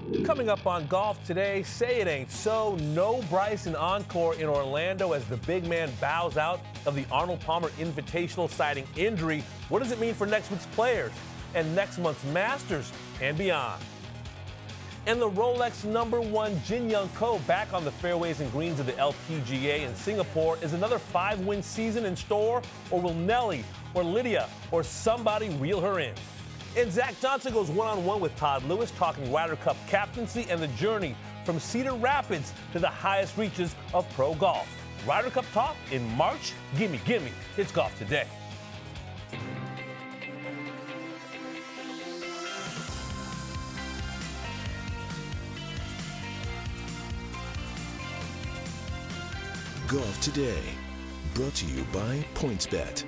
Coming up on Golf Today, say it ain't so. No Bryson encore in Orlando as the big man bows out of the Arnold Palmer Invitational citing injury. What does it mean for next week's players and next month's Masters and beyond? And the Rolex #1 Jin Young Ko back on the fairways and greens of the LPGA in Singapore. Is another 5-win season in store, or will Nelly or Lydia or somebody reel her in? And Zach Johnson goes one-on-one with Todd Lewis, talking Ryder Cup captaincy and the journey from Cedar Rapids to the highest reaches of pro golf. Ryder Cup talk in March? Gimme, gimme. It's Golf Today. Golf Today, brought to you by PointsBet.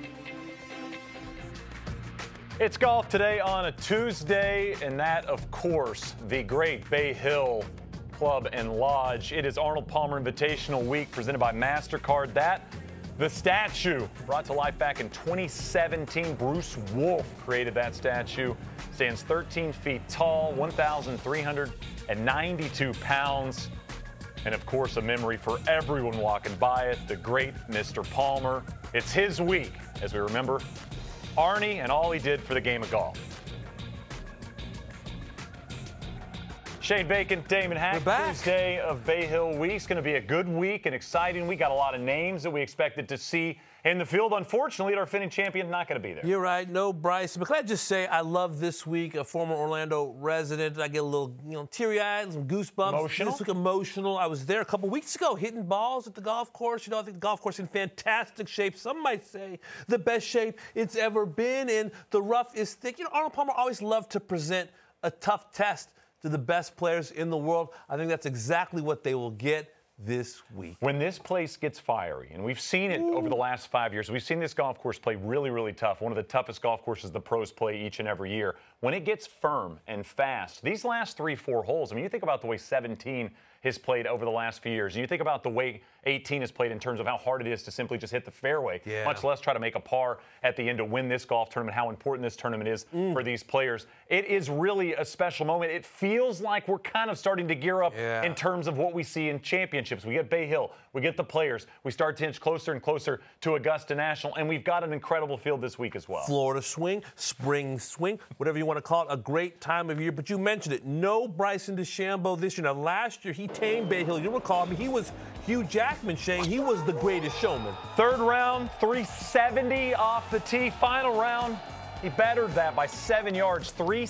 It's Golf Today on a Tuesday, and that, of course, the great Bay Hill Club and Lodge. It is Arnold Palmer Invitational Week presented by MasterCard. The statue brought to life back in 2017. Bruce Wolf created that statue. Stands 13 feet tall, 1,392 pounds. And, of course, a memory for everyone walking by it, the great Mr. Palmer. It's his week, as we remember Arnie and all he did for the game of golf. Shane Bacon, Damon Hack, Tuesday of Bay Hill Week. It's going to be a good week, an exciting week. Got a lot of names that we expected to see in the field. Unfortunately, our defending champion not going to be there. You're right, no Bryson. But can I just say, I love this week. A former Orlando resident. I get a little, teary-eyed, some goosebumps. Emotional? This week emotional. I was there a couple weeks ago hitting balls at the golf course. I think the golf course is in fantastic shape. Some might say the best shape it's ever been, and the rough is thick. Arnold Palmer always loved to present a tough test to the best players in the world. I think that's exactly what they will get this week. When this place gets fiery, and we've seen it over the last 5 years, we've seen this golf course play really, really tough. One of the toughest golf courses the pros play each and every year. When it gets firm and fast, these last 3-4 holes, you think about the way 17 has played over the last few years. And you think about the way 18 has played in terms of how hard it is to simply just hit the fairway, much less try to make a par at the end to win this golf tournament, how important this tournament is for these players. It is really a special moment. It feels like we're kind of starting to gear up in terms of what we see in championships. We get Bay Hill, we get the players, we start to inch closer and closer to Augusta National, and we've got an incredible field this week as well. Florida swing, spring swing, whatever you want to call it, a great time of year. But you mentioned it, no Bryson DeChambeau this year. Now, last year he tamed Bay Hill. You recall me, he was Hugh Jackman, Shane. He was the greatest showman. Third round, 370 off the tee. Final round, he bettered that by 7 yards,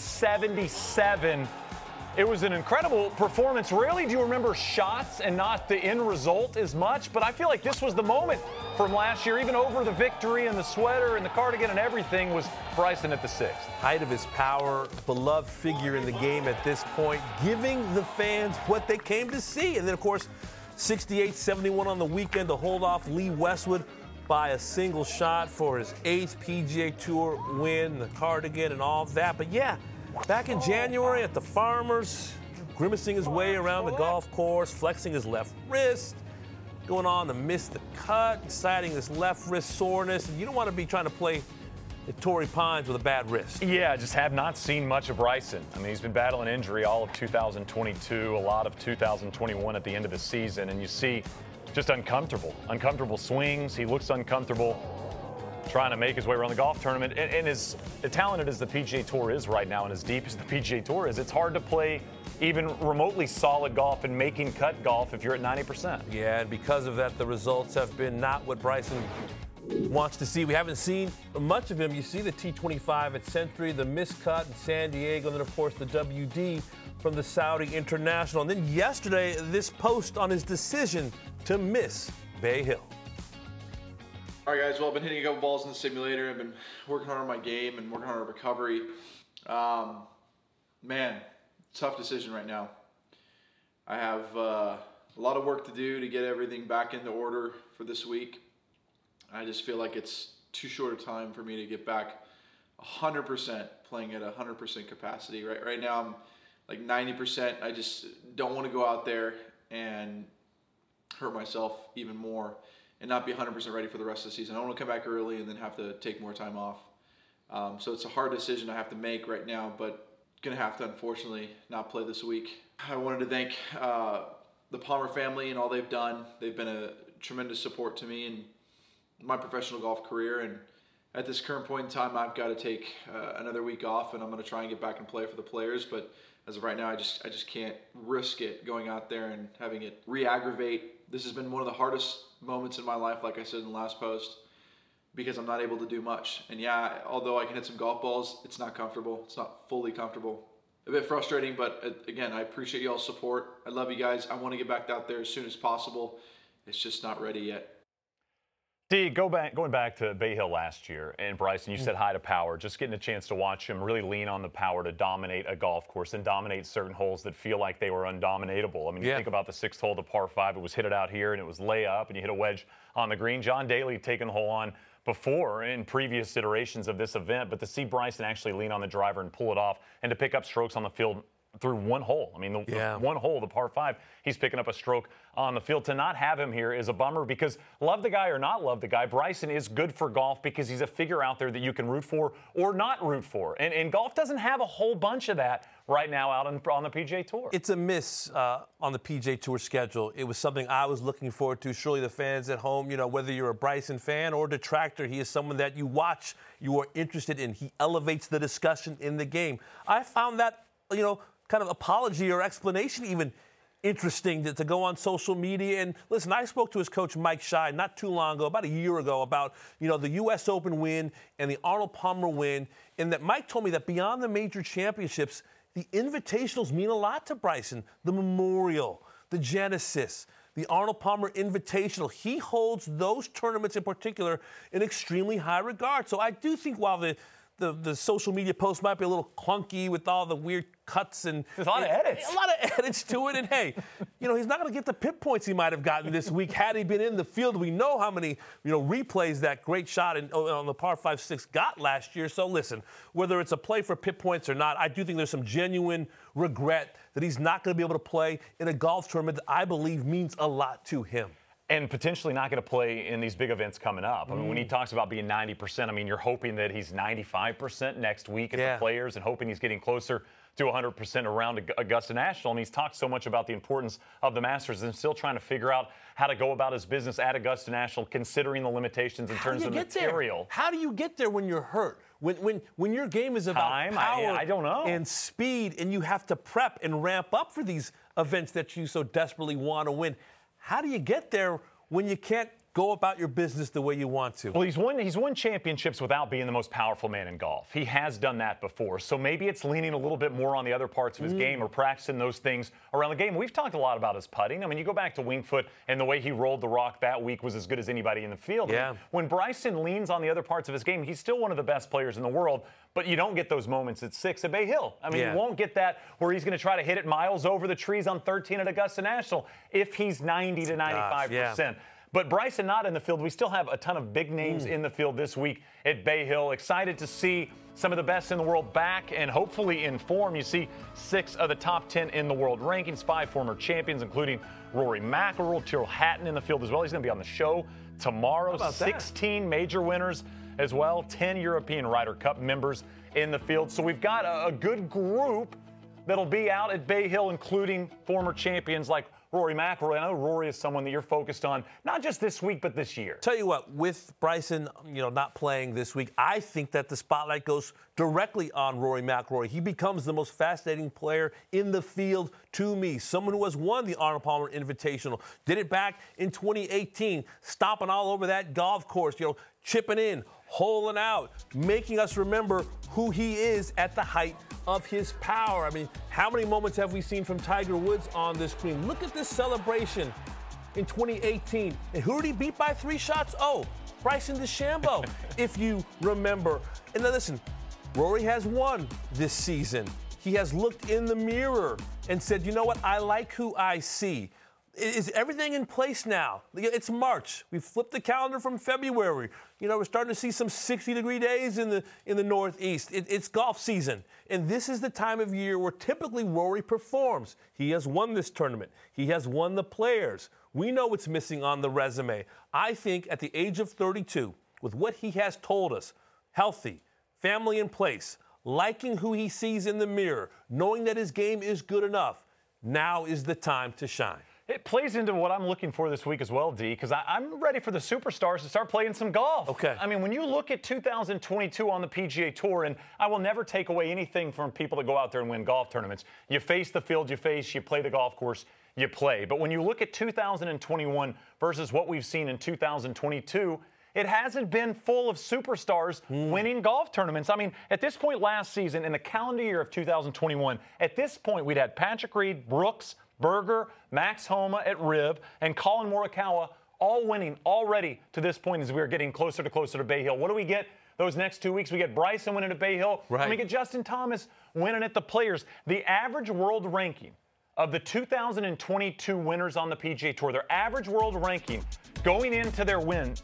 377. It was an incredible performance. Rarely do you remember shots and not the end result as much, but I feel like this was the moment from last year, even over the victory and the sweater and the cardigan and everything, was Bryson at the sixth. Height of his power, beloved figure in the game at this point, giving the fans what they came to see. And then, of course, 68-71 on the weekend to hold off Lee Westwood by a single shot for his 8th PGA Tour win, the cardigan and all of that. But yeah, back in January at the Farmers, grimacing his way around the golf course, flexing his left wrist, going on to miss the cut, citing this left wrist soreness. And you don't want to be trying to play at Torrey Pines with a bad wrist. Yeah, just have not seen much of Bryson. He's been battling injury all of 2022, a lot of 2021 at the end of the season, and you see just uncomfortable swings. He looks uncomfortable trying to make his way around the golf tournament. And as talented as the PGA Tour is right now and as deep as the PGA Tour is, it's hard to play even remotely solid golf and making cut golf if you're at 90%. Yeah, and because of that, the results have been not what Bryson wants to see. We haven't seen much of him. You see the T25 at Century, the miscut in San Diego, and then, of course, the WD from the Saudi International. And then yesterday, this post on his decision to miss Bay Hill. All right, guys. Well, I've been hitting a couple balls in the simulator. I've been working hard on my game and working hard on recovery. Man, tough decision right now. I have a lot of work to do to get everything back into order for this week. I just feel like it's too short a time for me to get back 100% playing at 100% capacity. Right now, I'm like 90%. I just don't want to go out there and hurt myself even more and not be 100% ready for the rest of the season. I don't want to come back early and then have to take more time off. So it's a hard decision I have to make right now, but going to have to, unfortunately, not play this week. I wanted to thank the Palmer family and all they've done. They've been a tremendous support to me in my professional golf career. And at this current point in time, I've got to take another week off, and I'm going to try and get back and play for the players. But as of right now, I just can't risk it going out there and having it re-aggravate. This has been one of the hardest moments in my life, like I said in the last post, because I'm not able to do much. And yeah, although I can hit some golf balls, it's not comfortable. It's not fully comfortable. A bit frustrating, but again, I appreciate y'all's support. I love you guys. I want to get back out there as soon as possible. It's just not ready yet. D, going back to Bay Hill last year, and Bryson, you said hi to Power. Just getting a chance to watch him really lean on the power to dominate a golf course and dominate certain holes that feel like they were undominatable. I mean, you think about the 6th hole, the par 5, it was hit it out here, and it was lay up, and you hit a wedge on the green. John Daly taking the hole on before in previous iterations of this event, but to see Bryson actually lean on the driver and pull it off and to pick up strokes on the field through one hole. I mean, the one hole, the par 5, he's picking up a stroke on the field. To not have him here is a bummer because love the guy or not love the guy, Bryson is good for golf because he's a figure out there that you can root for or not root for. And golf doesn't have a whole bunch of that right now out on the PGA Tour. It's a miss on the PGA Tour schedule. It was something I was looking forward to. Surely the fans at home, whether you're a Bryson fan or detractor, he is someone that you watch, you are interested in. He elevates the discussion in the game. I found that, kind of apology or explanation even interesting to go on social media. And listen, I spoke to his coach, Mike Scheid, not too long ago, about a year ago, about, the U.S. Open win and the Arnold Palmer win, and that Mike told me that beyond the major championships, the invitationals mean a lot to Bryson. The Memorial, the Genesis, the Arnold Palmer Invitational. He holds those tournaments in particular in extremely high regard. So I do think while the social media post might be a little clunky with all the weird cuts and there's a lot of edits. A lot of edits to it. And hey, he's not going to get the pip points he might have gotten this week had he been in the field. We know how many, replays that great shot on the par 5-6 got last year. So listen, whether it's a play for pip points or not, I do think there's some genuine regret that he's not going to be able to play in a golf tournament that I believe means a lot to him. And potentially not going to play in these big events coming up. I mean, when he talks about being 90%, I mean, you're hoping that he's 95% next week at the Players and hoping he's getting closer to 100% around Augusta National. And he's talked so much about the importance of the Masters and still trying to figure out how to go about his business at Augusta National, considering the limitations in terms of material. How do you get there when you're hurt? When your game is about power I don't know. And speed, and you have to prep and ramp up for these events that you so desperately want to win. How do you get there when you can't go about your business the way you want to? Well, he's won championships without being the most powerful man in golf. He has done that before. So maybe it's leaning a little bit more on the other parts of his game or practicing those things around the game. We've talked a lot about his putting. I mean, you go back to Winged Foot, and the way he rolled the rock that week was as good as anybody in the field. Yeah. I mean, when Bryson leans on the other parts of his game, he's still one of the best players in the world, but you don't get those moments at 6 at Bay Hill. I mean, you won't get that where he's going to try to hit it miles over the trees on 13 at Augusta National if he's 90 to 95%. But Bryson not in the field. We still have a ton of big names in the field this week at Bay Hill. Excited to see some of the best in the world back and hopefully in form. You see 6 of the top 10 in the world rankings, 5 former champions, including Rory McIlroy, Tyrrell Hatton in the field as well. He's going to be on the show tomorrow. 16 major winners as well, 10 European Ryder Cup members in the field. So we've got a good group that'll be out at Bay Hill, including former champions like Rory McIlroy. I know Rory is someone that you're focused on, not just this week, but this year. Tell you what, with Bryson, not playing this week, I think that the spotlight goes directly on Rory McIlroy. He becomes the most fascinating player in the field to me. Someone who has won the Arnold Palmer Invitational, did it back in 2018, stomping all over that golf course, chipping in, holing out, making us remember who he is at the height of his power. I mean, how many moments have we seen from Tiger Woods on this screen? Look at this celebration in 2018. And who did he beat by 3 shots? Oh, Bryson DeChambeau, if you remember. And now listen, Rory has won this season. He has looked in the mirror and said, you know what, I like who I see. Is everything in place now? It's March. We've flipped the calendar from February. We're starting to see some 60-degree days in the Northeast. It's golf season. And this is the time of year where typically Rory performs. He has won this tournament. He has won the Players. We know what's missing on the resume. I think at the age of 32, with what he has told us, healthy, family in place, liking who he sees in the mirror, knowing that his game is good enough, now is the time to shine. It plays into what I'm looking for this week as well, D, because I'm ready for the superstars to start playing some golf. Okay. I mean, when you look at 2022 on the PGA Tour, and I will never take away anything from people that go out there and win golf tournaments. You face the field you face, you play the golf course, you play. But when you look at 2021 versus what we've seen in 2022, it hasn't been full of superstars winning golf tournaments. I mean, at this point last season, in the calendar year of 2021, at this point we'd had Patrick Reed, Brooks, Berger, Max Homa at Riv, and Colin Morikawa all winning already to this point as we are getting closer to Bay Hill. What do we get those next 2 weeks? We get Bryson winning at Bay Hill, right, and we get Justin Thomas winning at the Players. The average world ranking of the 2022 winners on the PGA Tour, their average world ranking going into their win,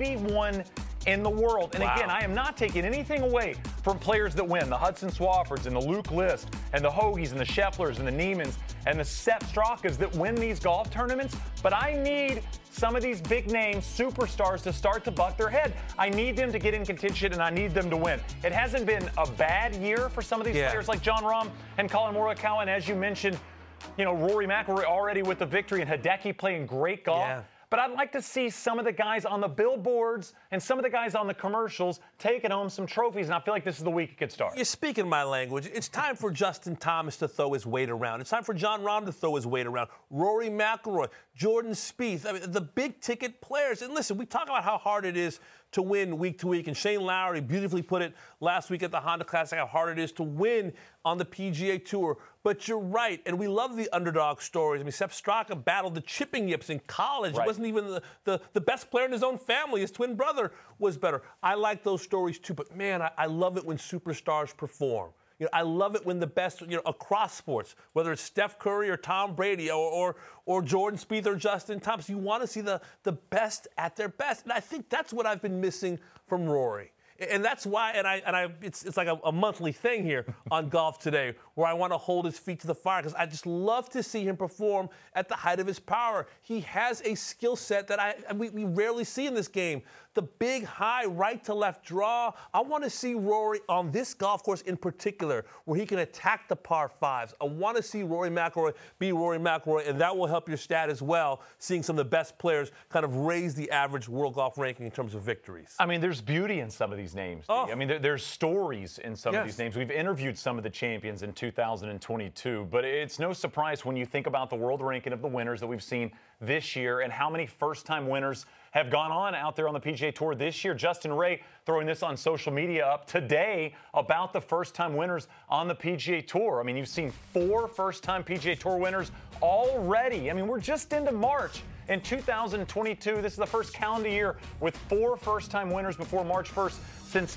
81 in the world. And again, I am not taking anything away from players that win, the Hudson Swaffords and the Luke List and the Hoagies and the Schefflers and the Niemans and the Sepp Strakas that win these golf tournaments. But I need some of these big name superstars to start to buck their head. I need them to get in contention, and I need them to win. It hasn't been a bad year for some of these players like Jon Rahm and Colin Morikawa, and as you mentioned, you know, Rory McIlroy already with the victory and Hideki playing great golf. Yeah. But I'd like to see some of the guys on the billboards and some of the guys on the commercials taking home some trophies, and I feel like this is the week it could start. You're speaking my language. It's time for Justin Thomas to throw his weight around. It's time for Jon Rahm to throw his weight around. Rory McIlroy, Jordan Spieth, I mean, the big-ticket players. And listen, we talk about how hard it is to win week to week, and Shane Lowry beautifully put it last week at the Honda Classic how hard it is to win on the PGA Tour. But you're right, and we love the underdog stories. I mean, Sepp Straka battled the chipping yips in college. Right. He wasn't even the best player in his own family. His twin brother was better. I like those stories too, but man, I love it when superstars perform. You know, I love it when the best, you know, across sports, whether it's Steph Curry or Tom Brady or Jordan Spieth or Justin Thomas, you want to see the best at their best. And I think that's what I've been missing from Rory. And that's why, it's like a monthly thing here on Golf Today, where I want to hold his feet to the fire, because I just love to see him perform at the height of his power. He has a skill set that we rarely see in this game. The big, high, right-to-left draw. I want to see Rory on this golf course in particular, where he can attack the par fives. I want to see Rory McIlroy be Rory McIlroy, and that will help your stat as well, seeing some of the best players kind of raise the average world golf ranking in terms of victories. I mean, there's beauty in some of these names. I mean, there's stories in some of these names. We've interviewed some of the champions in 2022, but it's no surprise when you think about the world ranking of the winners that we've seen this year and how many first-time winners have gone on out there on the PGA Tour this year. Justin Ray throwing this on social media up today about the first-time winners on the PGA Tour. I mean, you've seen 4 first-time PGA Tour winners already. I mean, we're just into March. In 2022, this is the first calendar year with 4 first-time winners before March 1st since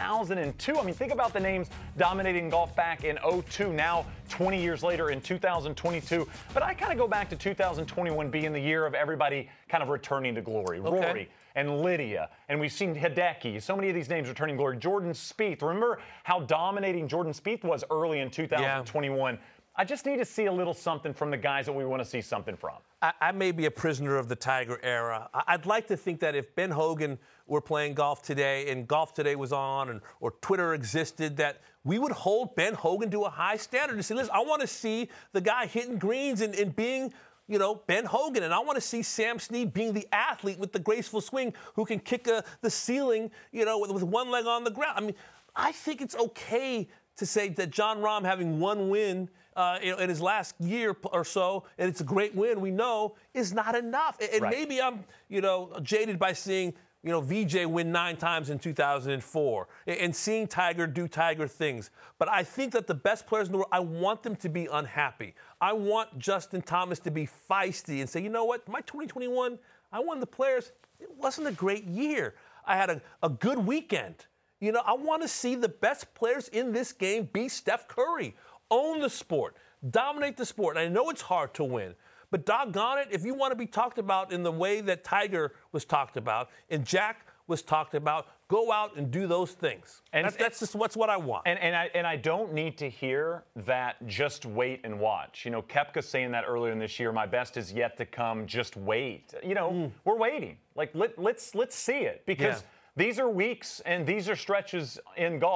2002. I mean, think about the names dominating golf back in 2002, now 20 years later in 2022. But I kind of go back to 2021 being the year of everybody kind of returning to glory. Okay. Rory and Lydia, and we've seen Hideki. So many of these names returning glory. Jordan Spieth. Remember how dominating Jordan Spieth was early in 2021. I just need to see a little something from the guys that we want to see something from. I may be a prisoner of the Tiger era. I'd like to think that if Ben Hogan were playing Golf Today and Golf Today was on or Twitter existed, that we would hold Ben Hogan to a high standard and say, listen, I want to see the guy hitting greens and being, you know, Ben Hogan. And I want to see Sam Snead being the athlete with the graceful swing who can kick the ceiling, you know, with one leg on the ground. I mean, I think it's okay to say that Jon Rahm having one win in his last year or so, and it's a great win, we know, is not enough. And maybe I'm, you know, jaded by seeing, you know, VJ win 9 times in 2004 and seeing Tiger do Tiger things. But I think that the best players in the world, I want them to be unhappy. I want Justin Thomas to be feisty and say, you know what, my 2021, I won the Players. It wasn't a great year. I had a good weekend. You know, I want to see the best players in this game be Steph Curry. Own the sport. Dominate the sport. And I know it's hard to win. But doggone it, if you want to be talked about in the way that Tiger was talked about and Jack was talked about, go out and do those things. And that's just what I want. And I don't need to hear that just wait and watch. You know, Koepka saying that earlier in this year, my best is yet to come, just wait. You know, we're waiting. Like, let's see it. Because these are weeks and these are stretches in golf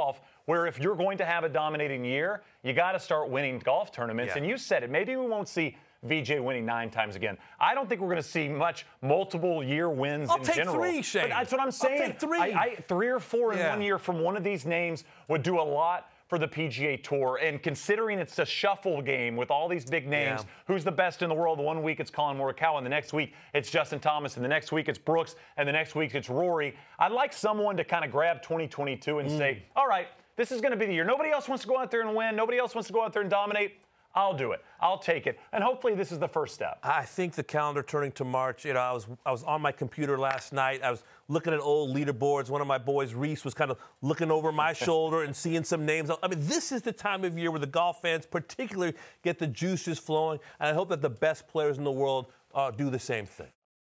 where if you're going to have a dominating year, you got to start winning golf tournaments. Yeah. And you said it. Maybe we won't see VJ winning 9 times again. I don't think we're going to see much multiple year wins in general. I'll take 3, Shane. But that's what I'm saying. I'll take 3. 3 or 4 in 1 year from one of these names would do a lot for the PGA Tour. And considering it's a shuffle game with all these big names, who's the best in the world? The one week it's Colin Morikawa, and the next week it's Justin Thomas, and the next week it's Brooks, and the next week it's Rory. I'd like someone to kind of grab 2022 and say, all right, this is going to be the year. Nobody else wants to go out there and win. Nobody else wants to go out there and dominate. I'll do it. I'll take it. And hopefully this is the first step. I think the calendar turning to March, I was on my computer last night. I was looking at old leaderboards. One of my boys, Reese, was kind of looking over my shoulder and seeing some names. I mean, this is the time of year where the golf fans particularly get the juices flowing. And I hope that the best players in the world do the same thing.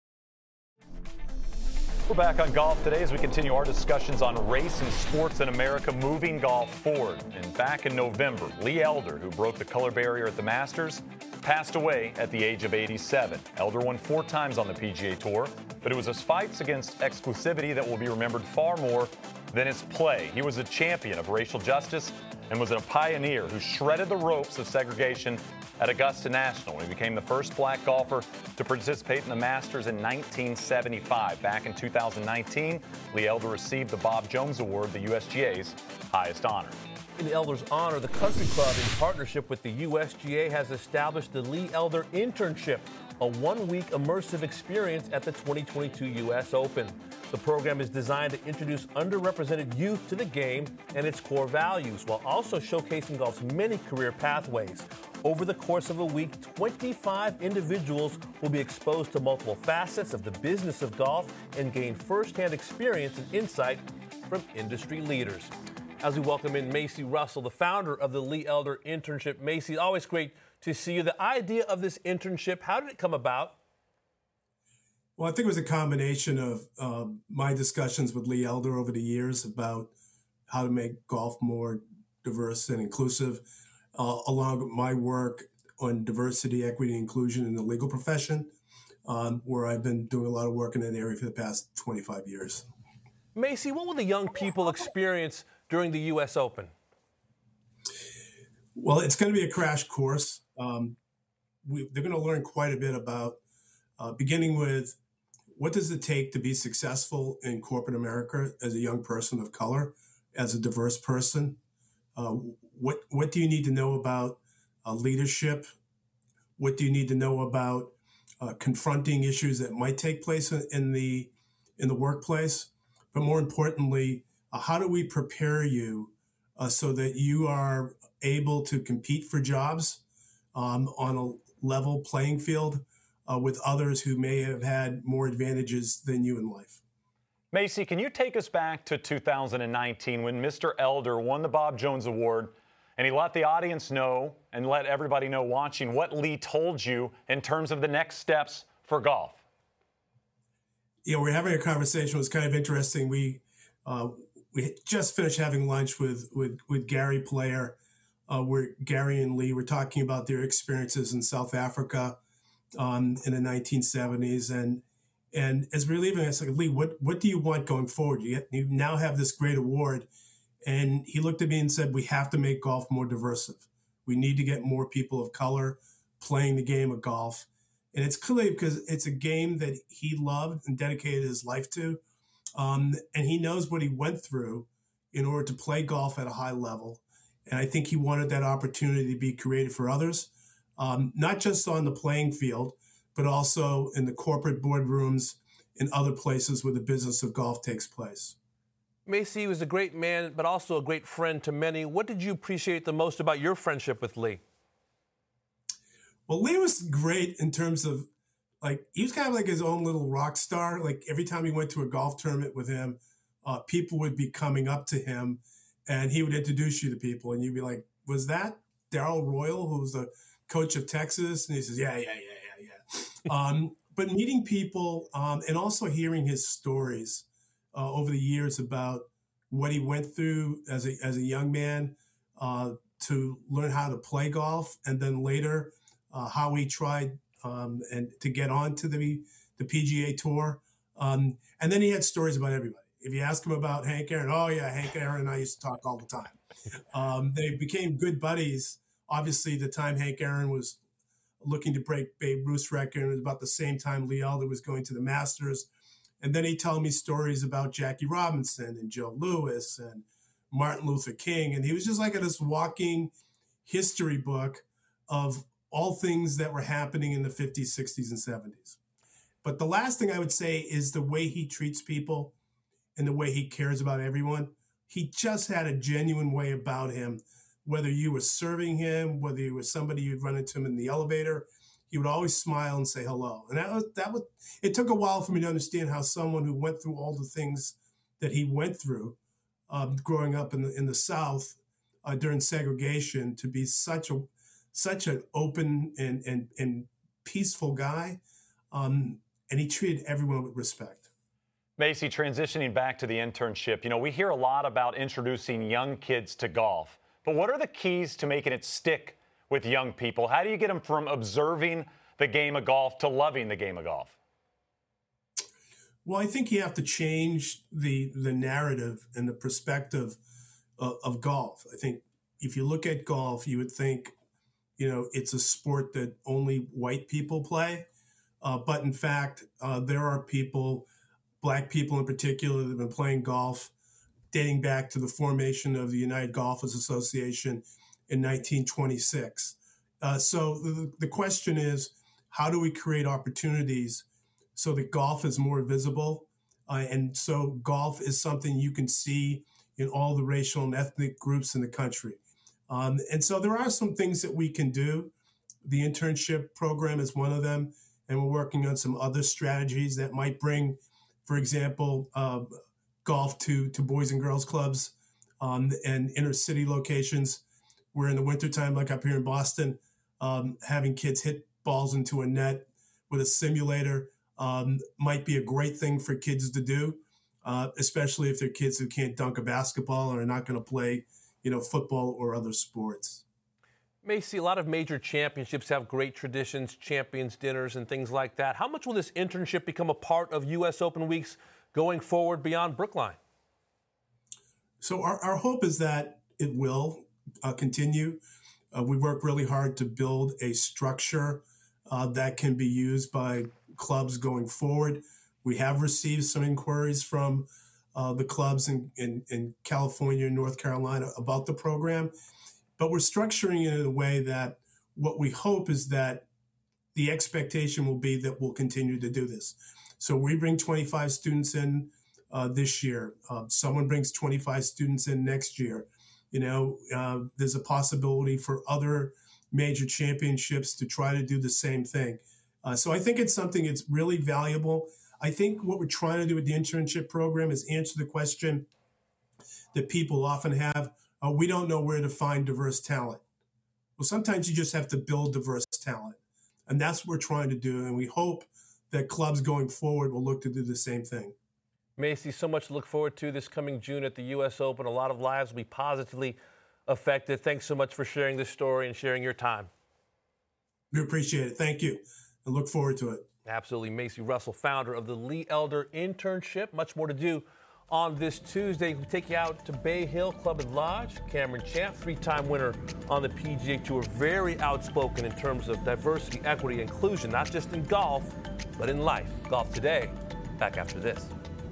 We're back on Golf Today as we continue our discussions on race and sports in America, moving golf forward. And back in November, Lee Elder, who broke the color barrier at the Masters, passed away at the age of 87. Elder won 4 times on the PGA Tour, but it was his fights against exclusivity that will be remembered far more than his play. He was a champion of racial justice and was a pioneer who shredded the ropes of segregation at Augusta National. He became the first black golfer to participate in the Masters in 1975. Back in 2019, Lee Elder received the Bob Jones Award, the USGA's highest honor. In Elder's honor, the Country Club, in partnership with the USGA, has established the Lee Elder Internship, a 1-week immersive experience at the 2022 U.S. Open. The program is designed to introduce underrepresented youth to the game and its core values, while also showcasing golf's many career pathways. Over the course of a week, 25 individuals will be exposed to multiple facets of the business of golf and gain firsthand experience and insight from industry leaders. As we welcome in Macy Russell, the founder of the Lee Elder Internship. Macy, always great to see you. The idea of this internship, how did it come about? Well, I think it was a combination of my discussions with Lee Elder over the years about how to make golf more diverse and inclusive, along with my work on diversity, equity, and inclusion in the legal profession, where I've been doing a lot of work in that area for the past 25 years. Macy, what will the young people experience during the U.S. Open? Well, it's going to be a crash course. They're going to learn quite a bit about, beginning with what does it take to be successful in corporate America as a young person of color, as a diverse person? What do you need to know about leadership? What do you need to know about confronting issues that might take place in the workplace? But more importantly, how do we prepare you so that you are able to compete for jobs on a level playing field with others who may have had more advantages than you in life? Macy, can you take us back to 2019 when Mr. Elder won the Bob Jones Award and he let the audience know and let everybody know watching what Lee told you in terms of the next steps for golf? We're having a conversation. It was kind of interesting. We just finished having lunch with Gary Player, where Gary and Lee were talking about their experiences in South Africa in the 1970s. And as we're leaving, I said, Lee, what do you want going forward? You now have this great award. And he looked at me and said, we have to make golf more diverse. We need to get more people of color playing the game of golf. And it's clearly because it's a game that he loved and dedicated his life to. And he knows what he went through in order to play golf at a high level. And I think he wanted that opportunity to be created for others, not just on the playing field, but also in the corporate boardrooms and other places where the business of golf takes place. Macy was a great man, but also a great friend to many. What did you appreciate the most about your friendship with Lee? Well, Lee was great in terms of, he was kind of like his own little rock star. Like, every time he went to a golf tournament with him, people would be coming up to him, and he would introduce you to people, and you'd be like, was that Darrell Royal, who was the coach of Texas? And he says, yeah. But meeting people and also hearing his stories over the years about what he went through as a young man to learn how to play golf, and then later how he tried and to get on to the PGA Tour. And then he had stories about everybody. If you ask him about Hank Aaron, oh yeah, Hank Aaron and I used to talk all the time. They became good buddies. Obviously, the time Hank Aaron was looking to break Babe Ruth's record, it was about the same time Lee Elder was going to the Masters. And then he told me stories about Jackie Robinson and Joe Louis and Martin Luther King. And he was just like this walking history book of all things that were happening in the 50s, 60s, and 70s. But the last thing I would say is the way he treats people and the way he cares about everyone. He just had a genuine way about him. Whether you were serving him, whether you were somebody you'd run into him in the elevator, he would always smile and say hello. And it took a while for me to understand how someone who went through all the things that he went through growing up in the South during segregation to be such an open and peaceful guy. And he treated everyone with respect. Macy, transitioning back to the internship, we hear a lot about introducing young kids to golf. But what are the keys to making it stick with young people? How do you get them from observing the game of golf to loving the game of golf? Well, I think you have to change the narrative and the perspective of golf. I think if you look at golf, you would think, it's a sport that only white people play. But in fact, there are people, black people in particular, that have been playing golf dating back to the formation of the United Golfers Association in 1926. So the question is, how do we create opportunities so that golf is more visible? And so golf is something you can see in all the racial and ethnic groups in the country. And so there are some things that we can do. The internship program is one of them. And we're working on some other strategies that might bring, for example, golf to boys and girls clubs and inner city locations. Where in the wintertime, like up here in Boston, having kids hit balls into a net with a simulator might be a great thing for kids to do, especially if they're kids who can't dunk a basketball or are not going to play, football or other sports. Macy, a lot of major championships have great traditions, champions dinners and things like that. How much will this internship become a part of U.S. Open weeks going forward beyond Brookline? So our hope is that it will continue. We work really hard to build a structure that can be used by clubs going forward. We have received some inquiries from the clubs in California and North Carolina about the program, but we're structuring it in a way that what we hope is that the expectation will be that we'll continue to do this. So we bring 25 students in this year. Someone brings 25 students in next year. There's a possibility for other major championships to try to do the same thing. So I think it's something that's really valuable. I think what we're trying to do with the internship program is answer the question that people often have. We don't know where to find diverse talent. Well, sometimes you just have to build diverse talent. And that's what we're trying to do. And we hope that clubs going forward will look to do the same thing. Macy, so much to look forward to this coming June at the U.S. Open. A lot of lives will be positively affected. Thanks so much for sharing this story and sharing your time. We appreciate it. Thank you. I look forward to it. Absolutely. Macy Russell, founder of the Lee Elder Internship. Much more to do on this Tuesday. We take you out to Bay Hill Club and Lodge. Cameron Champ, three-time winner on the PGA Tour, very outspoken in terms of diversity, equity, inclusion, not just in golf, but in life. Golf Today, back after this.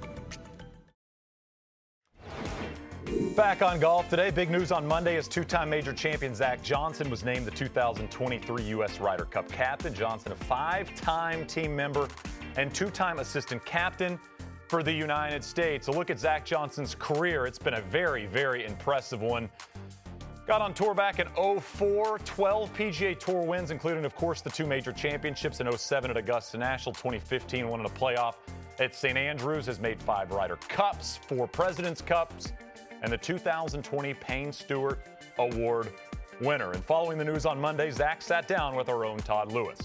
Back on Golf Today, big news on Monday as two-time major champion Zach Johnson was named the 2023 U.S. Ryder Cup captain. Johnson, a five-time team member and two-time assistant captain for the United States. A look at Zach Johnson's career. It's been a very, very impressive one. Got on tour back in 2004, 12 PGA Tour wins, including, of course, the two major championships in 2007 at Augusta National, 2015 won in a playoff at St. Andrews, has made 5 Ryder Cups, 4 President's Cups, and the 2020 Payne Stewart Award winner. And following the news on Monday, Zach sat down with our own Todd Lewis.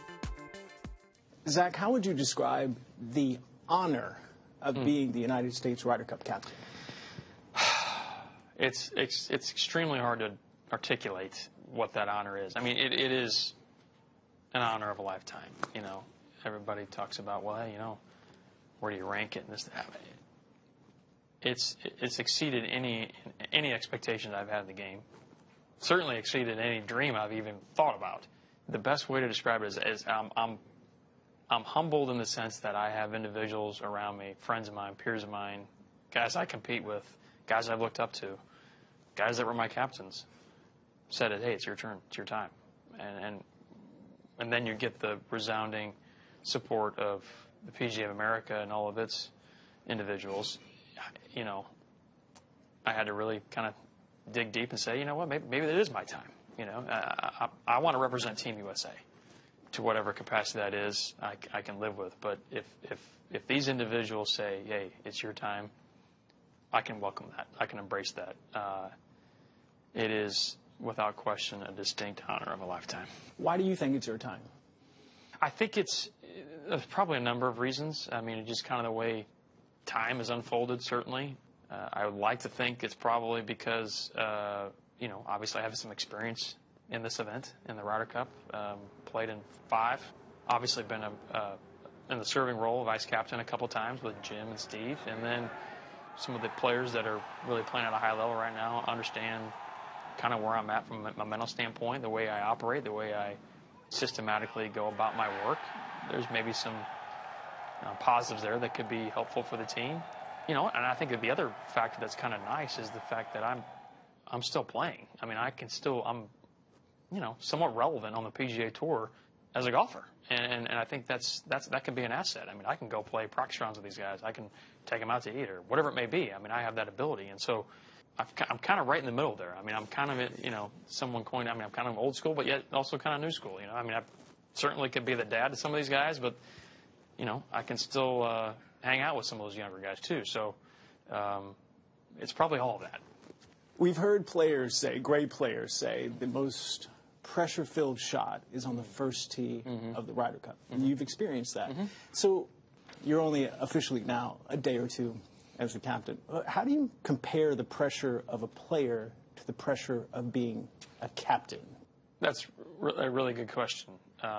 Zach, how would you describe the honor of being the United States Ryder Cup captain? It's extremely hard to articulate what that honor is. I mean, it is an honor of a lifetime. Everybody talks about, well, hey, where do you rank it and this, that. it's exceeded any expectation I've had in the game. Certainly exceeded any dream I've even thought about. The best way to describe it is I'm humbled in the sense that I have individuals around me, friends of mine, peers of mine, guys I compete with, guys I've looked up to, guys that were my captains, said it, hey, it's your turn, it's your time. And then you get the resounding support of the PGA of America and all of its individuals. You know, I had to really kind of dig deep and say, you know what, maybe it is my time. You know, I want to represent Team USA to whatever capacity that is. I can live with. But if these individuals say, hey, it's your time, I can welcome that. I can embrace that. It is, without question, a distinct honor of a lifetime. Why do you think it's your time? I think there's probably a number of reasons. I mean, it's just kind of the way time has unfolded, certainly. I would like to think it's probably because, you know, obviously I have some experience in this event, in the Ryder Cup. Played in 5. Obviously been in the serving role of vice captain a couple times with Jim and Steve. And then some of the players that are really playing at a high level right now understand kind of where I'm at from a mental standpoint, the way I operate, the way I systematically go about my work. There's maybe some positives there that could be helpful for the team. You know, and I think that the other factor that's kind of nice is the fact that I'm still playing. I mean, I'm, you know, somewhat relevant on the PGA Tour as a golfer, and I think that can be an asset. I mean, I can go play practice rounds with these guys. I can take them out to eat or whatever it may be. I mean, I have that ability, and so I'm kind of right in the middle there. I mean, I'm kind of, you know, someone coined. I mean, I'm kind of old school, but yet also kind of new school. You know, I mean, I certainly could be the dad to some of these guys, but you know, I can still hang out with some of those younger guys too. So it's probably all of that. We've heard players say, great players say, the most pressure-filled shot is on the first tee of the Ryder Cup. And you've experienced that. So you're only officially now a day or two as the captain. How do you compare the pressure of a player to the pressure of being a captain? That's a really good question.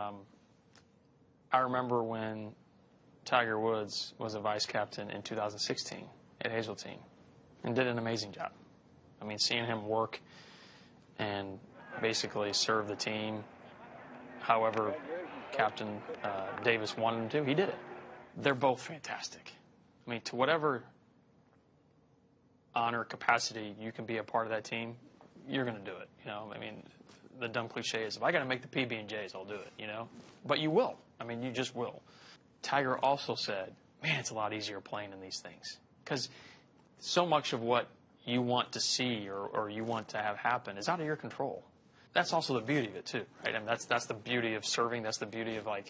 I remember when Tiger Woods was a vice captain in 2016 at Hazeltine and did an amazing job. I mean, seeing him work and basically serve the team however Captain Davis wanted him to, he did it. They're both fantastic. I mean, to whatever honor, capacity you can be a part of that team, you're going to do it. You know, I mean, the dumb cliche is, if I got to make the PB&Js, I'll do it, you know. But you will. I mean, you just will. Tiger also said, man, it's a lot easier playing in these things. Because so much of what you want to see or you want to have happen is out of your control. That's also the beauty of it, too, right? I mean, that's the beauty of serving. That's the beauty of, like,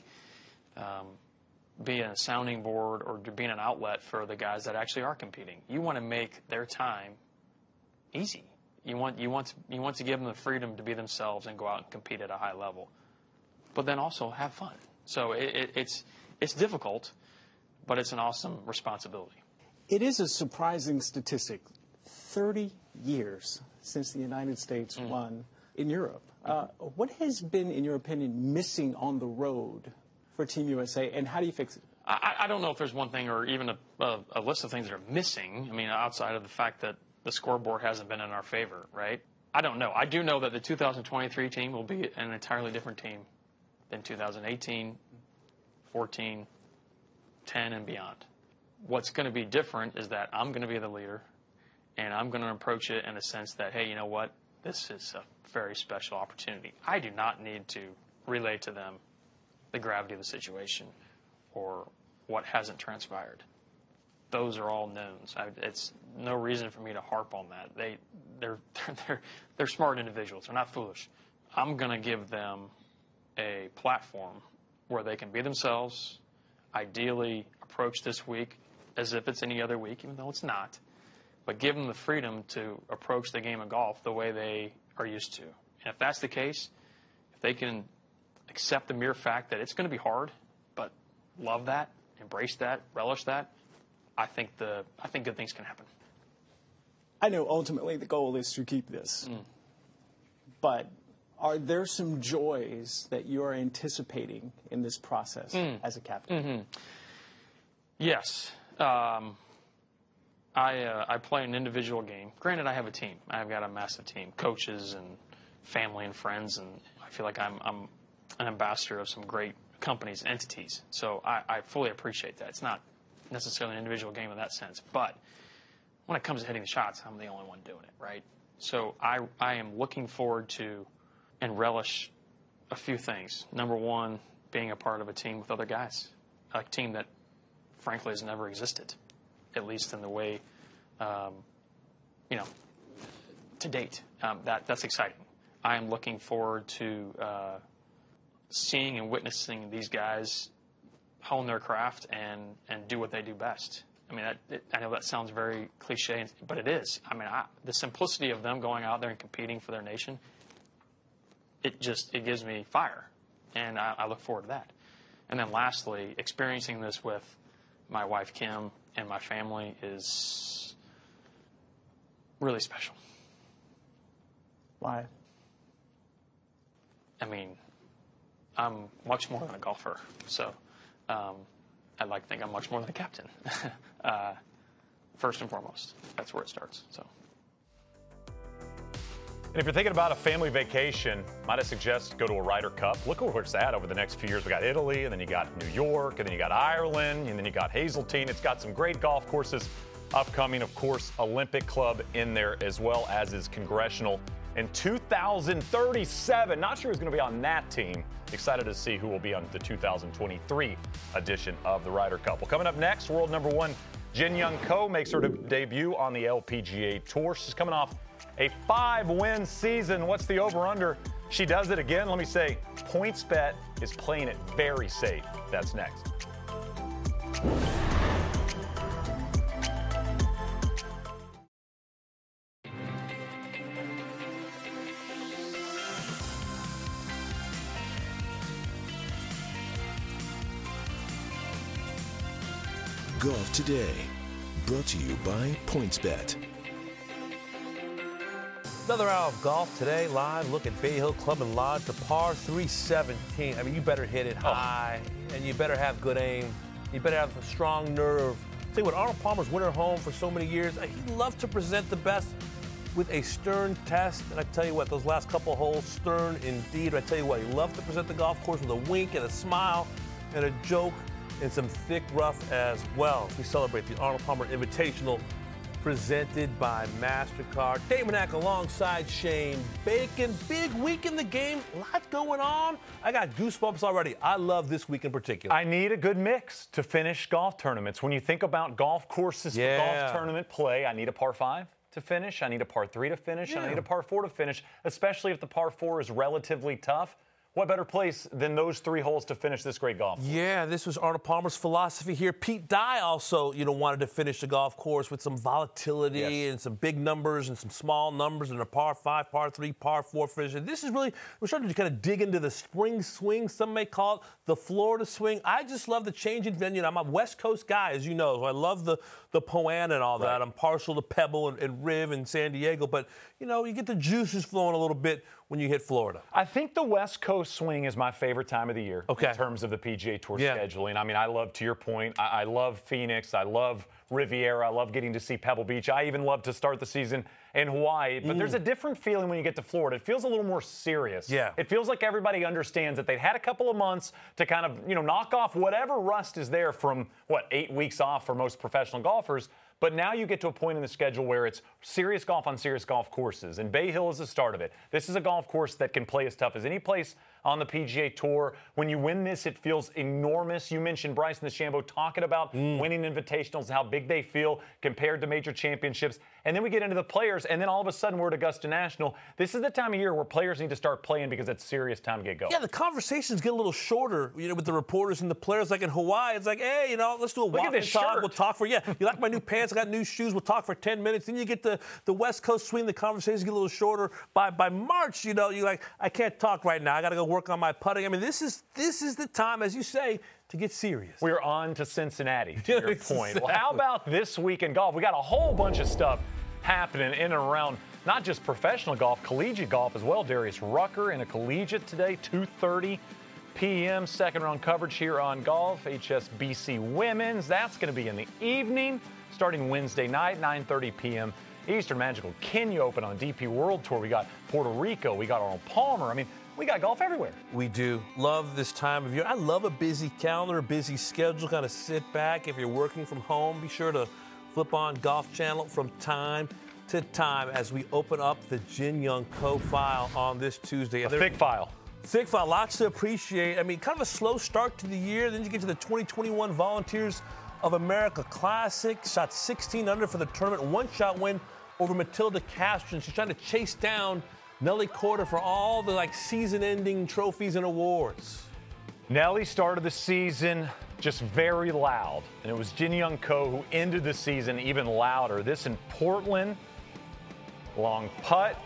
being a sounding board or being an outlet for the guys that actually are competing. You want to make their time easy. You want to give them the freedom to be themselves and go out and compete at a high level, but then also have fun. So it's difficult, but it's an awesome responsibility. It is a surprising statistic. 30 years since the United States won in Europe. What has been, in your opinion, missing on the road for Team USA, and how do you fix it? I don't know if there's one thing or even a list of things that are missing. I mean, outside of the fact that the scoreboard hasn't been in our favor, right? I don't know. I do know that the 2023 team will be an entirely different team than 2018, 14, 10, and beyond. What's going to be different is that I'm going to be the leader, and I'm going to approach it in the sense that, hey, you know what? This is a very special opportunity. I do not need to relay to them the gravity of the situation or what hasn't transpired. Those are all knowns. It's no reason for me to harp on that. They're smart individuals. They're not foolish. I'm going to give them a platform where they can be themselves, ideally approach this week as if it's any other week, even though it's not, but give them the freedom to approach the game of golf the way they are used to. And if that's the case, if they can accept the mere fact that it's going to be hard, but love that, embrace that, relish that, I think good things can happen. I know ultimately the goal is to keep this, but are there some joys that you are anticipating in this process as a captain? Yes. I I play an individual game. Granted, I have a team. I've got a massive team, coaches and family and friends, and I feel like I'm an ambassador of some great companies and entities. So I fully appreciate that. It's not necessarily an individual game in that sense, but when it comes to hitting the shots, I'm the only one doing it, right? So I am looking forward to and relish a few things. Number one, being a part of a team with other guys, a team that frankly has never existed, at least in the way, to date. That's exciting. I am looking forward to seeing and witnessing these guys hone their craft and do what they do best. I mean, I know that sounds very cliche, but it is. I mean, the simplicity of them going out there and competing for their nation, it gives me fire, and I look forward to that. And then lastly, experiencing this with my wife, Kim, and my family is really special. Why? I mean, I'm much more than a golfer, so I'd like to think I'm much more than a captain. First and foremost, that's where it starts. So. And if you're thinking about a family vacation, might I suggest go to a Ryder Cup? Look where it's at over the next few years. We got Italy, and then you got New York, and then you got Ireland, and then you got Hazeltine. It's got some great golf courses upcoming. Of course, Olympic Club in there, as well as is Congressional in 2037. Not sure who's going to be on that team. Excited to see who will be on the 2023 edition of the Ryder Cup. Well, coming up next, world number one, Jin Young Ko makes her debut on the LPGA Tour. She's coming off a 5-win season. What's the over-under? She does it again. Let me say, PointsBet is playing it very safe. That's next. Golf Today, brought to you by PointsBet. Another hour of Golf Today live. Look at Bay Hill Club and Lodge, the par 317. I mean, you better hit it high, and you better have good aim. You better have a strong nerve. See what Arnold Palmer's winner home for so many years. He loved to present the best with a stern test. And I tell you what, those last couple of holes, stern indeed. I tell you what, he loved to present the golf course with a wink and a smile and a joke and some thick rough as well. We celebrate the Arnold Palmer Invitational presented by MasterCard. Dave Manak alongside Shane Bacon. Big week in the game. Lots going on. I got goosebumps already. I love this week in particular. I need a good mix to finish golf tournaments. When you think about golf courses for golf tournament play, I need a par 5 to finish. I need a par 3 to finish. And I need a par 4 to finish, especially if the par 4 is relatively tough. What better place than those 3 holes to finish this great golf course? Yeah, this was Arnold Palmer's philosophy here. Pete Dye also, wanted to finish the golf course with some volatility and some big numbers and some small numbers and a par 5, par 3, par 4 finish. And this is really, we're starting to kind of dig into the spring swing. Some may call it the Florida swing. I just love the change in venue. I'm a West Coast guy, as you know. So I love the Poana and all that. I'm partial to Pebble and Riv and San Diego. But, you get the juices flowing a little bit when you hit Florida. I think the West Coast swing is my favorite time of the year in terms of the PGA Tour scheduling. I mean, I love, to your point, I love Phoenix. I love Riviera. I love getting to see Pebble Beach. I even love to start the season in Hawaii. But there's a different feeling when you get to Florida. It feels a little more serious. Yeah. It feels like everybody understands that they've had a couple of months to kind of, knock off whatever rust is there from, 8 weeks off for most professional golfers. But now you get to a point in the schedule where it's serious golf on serious golf courses, and Bay Hill is the start of it. This is a golf course that can play as tough as any place on the PGA Tour. When you win this, it feels enormous. You mentioned Bryson DeChambeau talking about winning invitationals, how big they feel compared to major championships. And then we get into the players, and then all of a sudden we're at Augusta National. This is the time of year where players need to start playing because it's serious time to get going. Yeah, the conversations get a little shorter, with the reporters and the players. Like in Hawaii, it's like, hey, let's do a walk and talk. We'll talk for, you like my new pants? I got new shoes. We'll talk for 10 minutes. Then you get the West Coast swing. The conversations get a little shorter. By March, you're like, I can't talk right now. I got to go work on my putting. I mean, this is the time, as you say, to get serious. We're on to Cincinnati, to your point. Well, how about this week in golf? We got a whole bunch of stuff happening in and around not just professional golf, collegiate golf as well. Darius Rucker in a collegiate today, 2:30 p.m. second round coverage here on Golf. HSBC Women's. That's going to be in the evening, starting Wednesday night, 9:30 p.m. Eastern. Magical Kenya Open on DP World Tour. We got Puerto Rico. We got Arnold Palmer. I mean, we got golf everywhere. We do. Love this time of year. I love a busy calendar, a busy schedule. Kind of sit back. If you're working from home, be sure to flip on Golf Channel from time to time as we open up the Jin Young Ko file on this Tuesday. A thick file. Thick file. Lots to appreciate. I mean, kind of a slow start to the year. Then you get to the 2021 Volunteers of America Classic. Shot 16 under for the tournament. One-shot win over Matilda Castro. She's trying to chase down Nelly Korda for all the season-ending trophies and awards. Nelly started the season just very loud, and it was Jin Young Ko who ended the season even louder. This in Portland, long putt.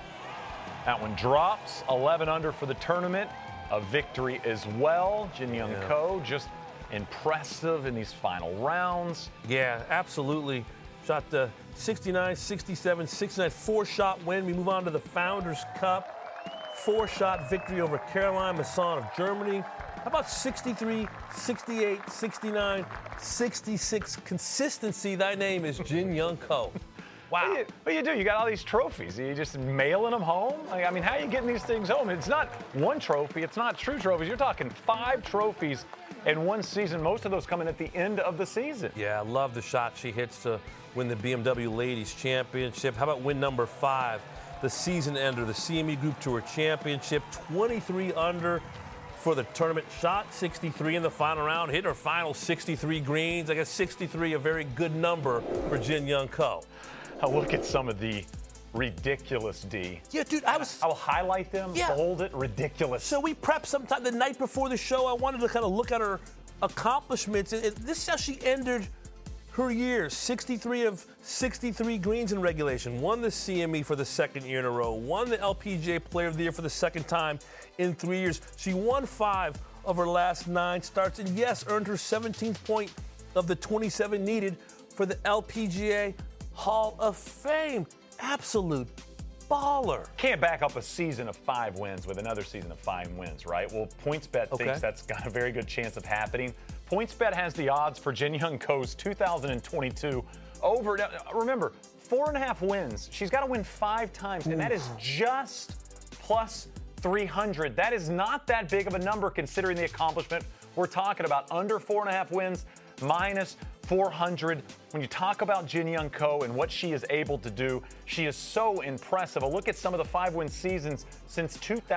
That one drops, 11 under for the tournament. A victory as well. Jin Young Ko just impressive in these final rounds. Yeah, absolutely. Shot 69, 67, 69, four-shot win. We move on to the Founders Cup. Four-shot victory over Caroline Masson of Germany. How about 63, 68, 69, 66? Consistency, thy name is Jin Young Ko. Wow. What do you do? You got all these trophies. Are you just mailing them home? I mean, how are you getting these things home? It's not one trophy. It's not true trophies. You're talking 5 trophies in one season. Most of those coming at the end of the season. Yeah, I love the shot she hits to win the BMW Ladies Championship. How about win number 5, the season ender, the CME Group Tour Championship, 23 under for the tournament. Shot 63 in the final round, hit her final 63 greens. I guess 63, a very good number for Jin Young Ko. I'll look at some of the ridiculous D. Yeah, dude, I'll highlight them, bold it, ridiculous. So we prepped sometime the night before the show. I wanted to kind of look at her accomplishments. This is how she ended her year. 63 of 63 greens in regulation. Won the CME for the second year in a row. Won the LPGA Player of the Year for the second time in 3 years. She won 5 of her last 9 starts. And yes, earned her 17th point of the 27 needed for the LPGA Hall of Fame. Absolute baller. Can't back up a season of 5 wins with another season of 5 wins, right? Well, PointsBet thinks that's got a very good chance of happening. PointsBet has the odds for Jin Young Ko's 2022 over. Remember, 4.5 wins. She's got to win 5 times, and that is just plus 300. That is not that big of a number considering the accomplishment we're talking about. Under 4.5 wins, minus 400. When you talk about Jin Young Ko and what she is able to do, she is so impressive. A look at some of the 5-win seasons since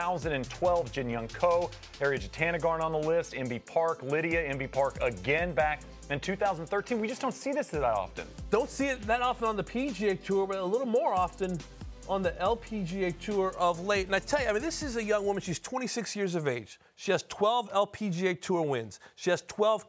2012. Jin Young Ko, Ariya Jutanugarn on the list, Inbee Park, Lydia Inbee Park again back in 2013. We just don't see this that often. Don't see it that often on the PGA Tour, but a little more often on the LPGA Tour of late. And I tell you, I mean, this is a young woman. She's 26 years of age. She has 12 LPGA Tour wins. She has 12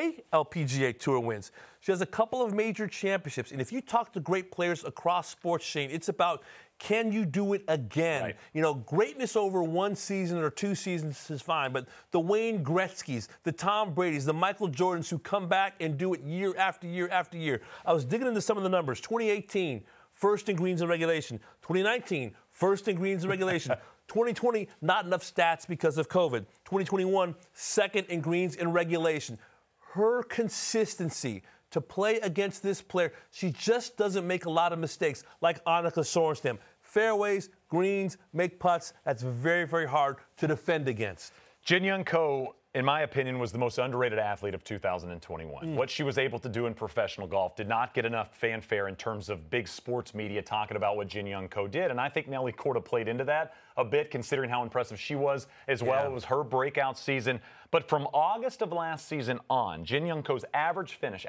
KLPGA Tour wins. She has a couple of major championships. And if you talk to great players across sports, Shane, it's about, can you do it again? Right. You know, greatness over 1 season or 2 seasons is fine, but the Wayne Gretzkys, the Tom Bradys, the Michael Jordans who come back and do it year after year after year. I was digging into some of the numbers. 2018, first in greens in regulation. 2019, first in greens in regulation. 2020, not enough stats because of COVID. 2021, second in greens in regulation. Her consistency to play against this player, she just doesn't make a lot of mistakes like Annika Sorenstam. Fairways, greens, make putts, that's very, very hard to defend against. Jin Young Ko, in my opinion, was the most underrated athlete of 2021. What she was able to do in professional golf did not get enough fanfare in terms of big sports media talking about what Jin Young Ko did. And I think Nelly Korda played into that a bit, considering how impressive she was as well. It was her breakout season. But from August of last season on, Jin Young Ko's average finish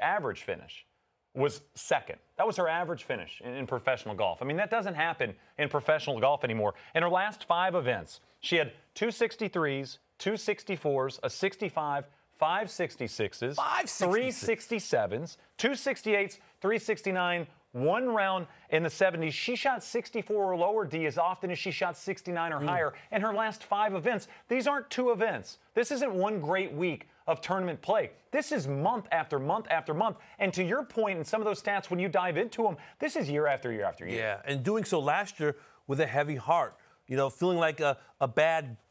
was second. That was her average finish in professional golf. I mean, that doesn't happen in professional golf anymore. In her last 5 events, she had 2 63s, 2 64s, a 65, 5 66s, 3 67s, 2 68s, 3 69, 1 round in the 70s. She shot 64 or lower D as often as she shot 69 or higher in her last 5 events. These aren't 2 events. This isn't one great week of tournament play. This is month after month after month. And to your point, in some of those stats, when you dive into them, this is year after year after year. Yeah, and doing so last year with a heavy heart. You know, feeling like a bad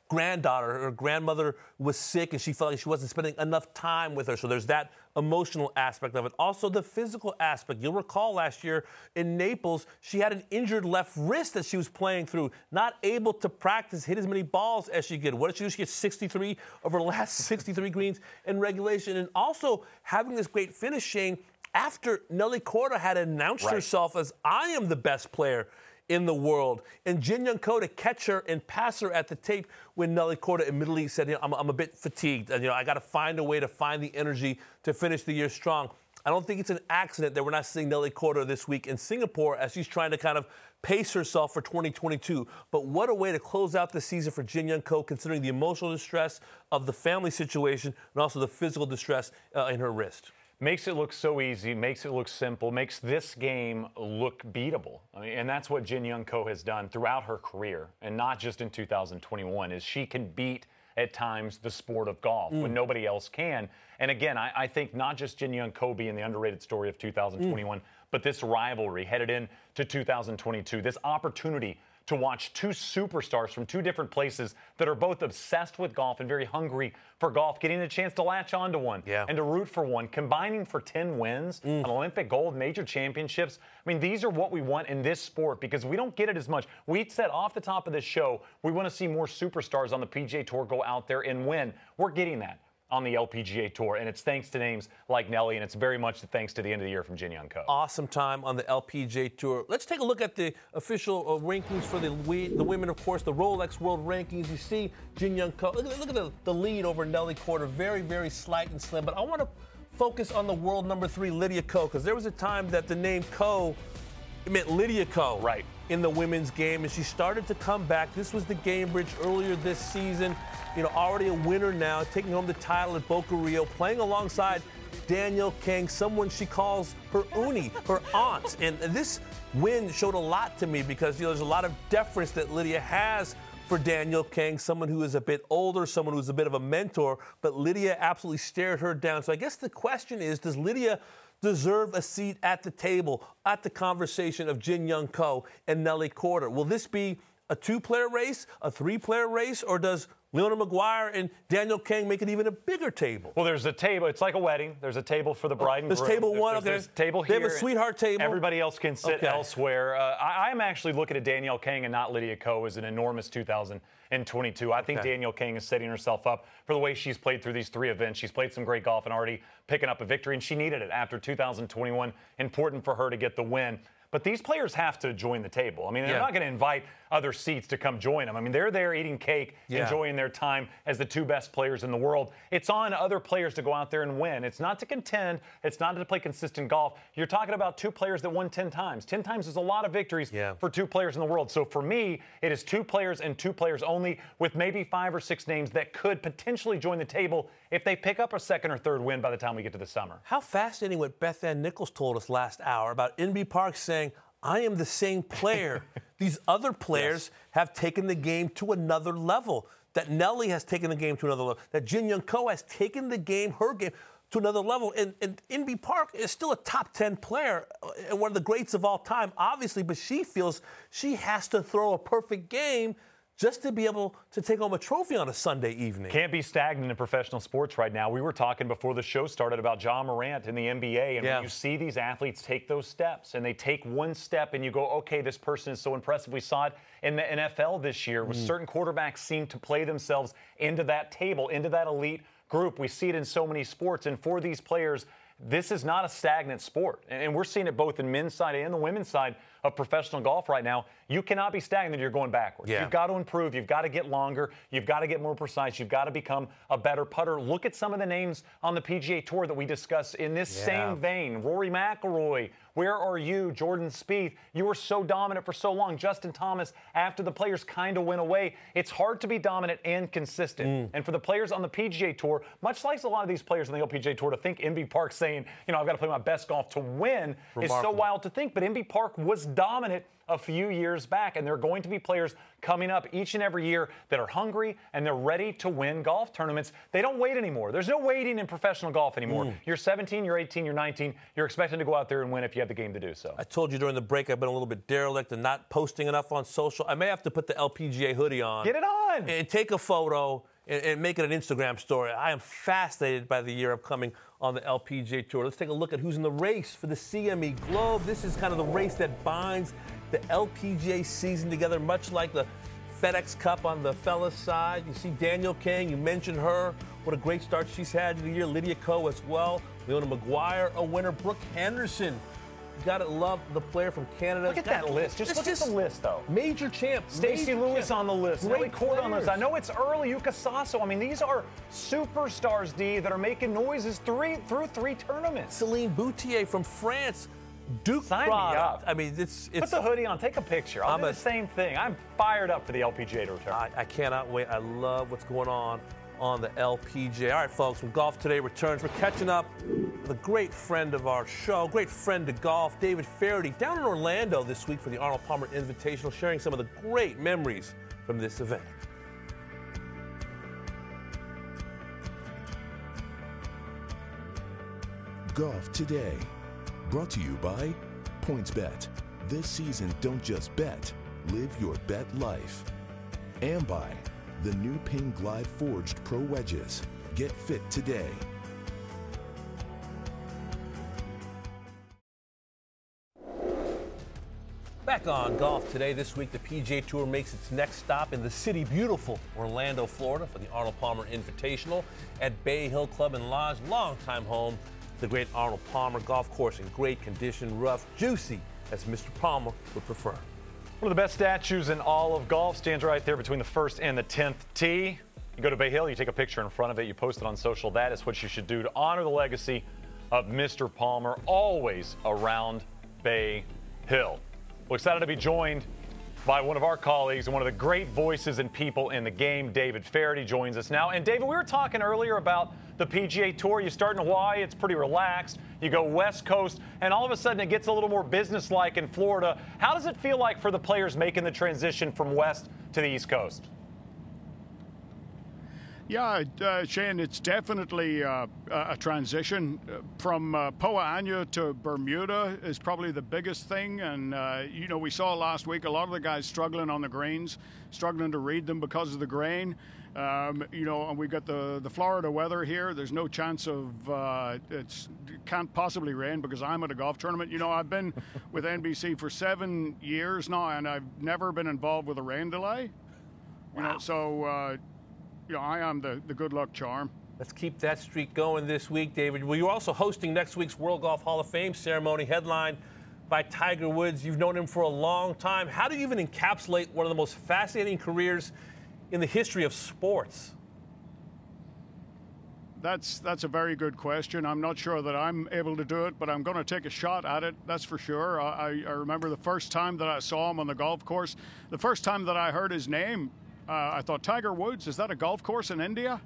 granddaughter. Her grandmother was sick, and she felt like she wasn't spending enough time with her. So there's that emotional aspect of it. Also, the physical aspect. You'll recall last year in Naples, she had an injured left wrist that she was playing through, not able to practice, hit as many balls as she could. What did she do? She hit 63 over the last 63 greens in regulation. And also having this great finish, Shane, after Nelly Korda had announced herself as, I am the best player in the world. And Jin Young Ko to catch her and pass her at the tape when Nelly Korda admittedly said, I'm a bit fatigued. And, I got to find a way to find the energy to finish the year strong. I don't think it's an accident that we're not seeing Nelly Korda this week in Singapore as she's trying to kind of pace herself for 2022. But what a way to close out the season for Jin Young Ko, considering the emotional distress of the family situation and also the physical distress in her wrist. Makes it look so easy, makes it look simple, makes this game look beatable. And that's what Jin Young Ko has done throughout her career, and not just in 2021, is she can beat at times the sport of golf when nobody else can. And again, I think not just Jin Young Ko being the underrated story of 2021, but this rivalry headed into 2022, this opportunity to watch two superstars from two different places that are both obsessed with golf and very hungry for golf, getting a chance to latch onto one and to root for one, combining for 10 wins, an Olympic gold, major championships. I mean, these are what we want in this sport because we don't get it as much. We said off the top of this show, we want to see more superstars on the PGA Tour go out there and win. We're getting that on the LPGA Tour, and it's thanks to names like Nelly, and it's very much thanks to the end of the year from Jin Young Ko. Awesome time on the LPGA Tour. Let's take a look at the official rankings for the women, of course, the Rolex World Rankings. You see Jin Young Ko. Look at the lead over Nelly Korda. Very, very slight and slim, but I want to focus on the world number 3, Lydia Ko, because there was a time that the name Ko meant Lydia Ko in the women's game, and she started to come back. This was the Gamebridge earlier this season. Already a winner now, taking home the title at Boca Rio, playing alongside Danielle Kang, someone she calls her uni, her aunt. And this win showed a lot to me because, there's a lot of deference that Lydia has for Danielle Kang, someone who is a bit older, someone who's a bit of a mentor, but Lydia absolutely stared her down. So I guess the question is, does Lydia deserve a seat at the table, at the conversation of Jin Young Ko and Nelly Korda? Will this be a 2-player race, a 3-player race, or does Leona Maguire and Danielle Kang make it even a bigger table? Well, there's a table. It's like a wedding. There's a table for the bride and groom. There's table one. There's table here. They have a sweetheart table. Everybody else can sit elsewhere. I'm actually looking at Danielle Kang and not Lydia Ko as an enormous 2022. I think Danielle Kang is setting herself up for the way she's played through these 3 events. She's played some great golf and already picking up a victory, and she needed it after 2021. Important for her to get the win. But these players have to join the table. I mean, they're not going to invite other seats to come join them. I mean, they're there eating cake, enjoying their time as the 2 best players in the world. It's on other players to go out there and win. It's not to contend. It's not to play consistent golf. You're talking about 2 players that won 10 times. 10 times is a lot of victories for 2 players in the world. So for me, it is 2 players and 2 players only, with maybe 5 or 6 names that could potentially join the table if they pick up a 2nd or 3rd win by the time we get to the summer. How fascinating what Beth Ann Nichols told us last hour about Inbee Park saying, I am the same player. These other players have taken the game to another level. That Nelly has taken the game to another level. That Jin Young Ko has taken the game, her game, to another level. And Inbee Park is still a top 10 player and one of the greats of all time, obviously, but she feels she has to throw a perfect game just to be able to take home a trophy on a Sunday evening. Can't be stagnant in professional sports right now. We were talking before the show started about Ja Morant in the NBA, and when you see these athletes take those steps, and they take one step, and you go, okay, this person is so impressive. We saw it in the NFL this year, where certain quarterbacks seem to play themselves into that table, into that elite group. We see it in so many sports, and for these players, this is not a stagnant sport. And we're seeing it both in men's side and the women's side of professional golf right now. You cannot be stagnant. You're going backwards. You've got to improve. You've got to get longer. You've got to get more precise. You've got to become a better putter. Look at some of the names on the PGA Tour that we discuss in this same vein. Rory McIlroy, where are you? Jordan Spieth, you were so dominant for so long. Justin Thomas, after the players kind of went away, it's hard to be dominant and consistent. And for the players on the PGA Tour, much like a lot of these players on the LPGA Tour, to think Inbee Park saying, I've got to play my best golf to win is so wild to think. But Inbee Park was dominant a few years back. And there are going to be players coming up each and every year that are hungry and they're ready to win golf tournaments. They don't wait anymore. There's no waiting in professional golf anymore. You're 17, you're 18, you're 19. You're expected to go out there and win if you have the game to do so. I told you during the break I've been a little bit derelict and not posting enough on social. I may have to put the LPGA hoodie on. Get it on. And take a photo and make it an Instagram story. I am fascinated by the year upcoming on the LPGA Tour. Let's take a look at who's in the race for the CME Globe. This is kind of the race that binds the LPGA season together, much like the FedEx Cup on the fellas' side. You see Danielle King, you mentioned her. What a great start she's had in the year. Lydia Ko as well. Leona Maguire, a winner. Brooke Henderson. You gotta love the player from Canada. Look at that list. Just look at the list, though. Major champ. Stacey Lewis on the list. Nelly Court on the list. I know it's early. Yuka Sasso. I mean, these are superstars, D, that are making noises through three tournaments. Celine Boutier from France. Duke Sign product. me up. I mean, it's Put the hoodie on. Take a picture. I'll do the same thing. I'm fired up for the LPGA to return. I cannot wait. I love what's going on the LPGA. All right, folks, when Golf Today returns, we're catching up with a great friend of our show, great friend to golf, David Feherty, down in Orlando this week for the Arnold Palmer Invitational, sharing some of the great memories from this event. Golf Today, brought to you by PointsBet. This season, don't just bet, live your bet life. And by the new Ping Glide Forged Pro Wedges. Get fit today. Back on Golf Today this week, the PGA Tour makes its next stop in the city beautiful Orlando, Florida for the Arnold Palmer Invitational at Bay Hill Club and Lodge, longtime home to the great Arnold Palmer golf course in great condition, rough, juicy, as Mr. Palmer would prefer. One of the best statues in all of golf stands right there between the first and the 10th tee. You go to Bay Hill, you take a picture in front of it, you post it on social. That is what you should do to honor the legacy of Mr. Palmer, always around Bay Hill. We're excited to be joined by one of our colleagues and one of the great voices and people in the game. David Feherty joins us now. And David, we were talking earlier about the PGA Tour. You start in Hawaii, it's pretty relaxed. You go West Coast, and all of a sudden it gets a little more businesslike in Florida. How does it feel like for the players making the transition from West to the East Coast? Yeah, Shane, it's definitely a transition. From Poa annua to Bermuda is probably the biggest thing. And, we saw last week a lot of the guys struggling on the greens, struggling to read them because of the grain. And we got the Florida weather here. There's no chance of it can't possibly rain because I'm at a golf tournament. I've been with NBC for 7 years now, and I've never been involved with a rain delay. So I am the good luck charm. Let's keep that streak going this week, David. Well, you're also hosting next week's World Golf Hall of Fame ceremony, headlined by Tiger Woods. You've known him for a long time. How do you even encapsulate one of the most fascinating careers in the history of sports? That's a very good question. I'm not sure that I'm able to do it, but I'm going to take a shot at it, that's for sure. I remember the first time that I saw him on the golf course, the first time that I heard his name, I thought, Tiger Woods, is that a golf course in India?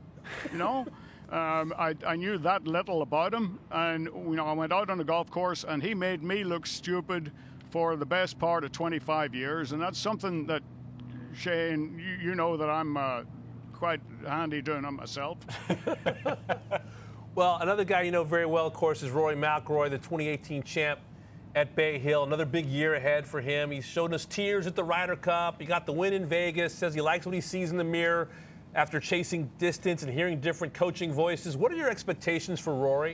I knew that little about him, and I went out on a golf course, and he made me look stupid for the best part of 25 years, and that's something that, Shane, you know that I'm quite handy doing it myself. Well, another guy you know very well, of course, is Rory McIlroy, the 2018 champ at Bay Hill. Another big year ahead for him. He's showed us tears at the Ryder Cup. He got the win in Vegas, says he likes what he sees in the mirror after chasing distance and hearing different coaching voices. What are your expectations for Rory?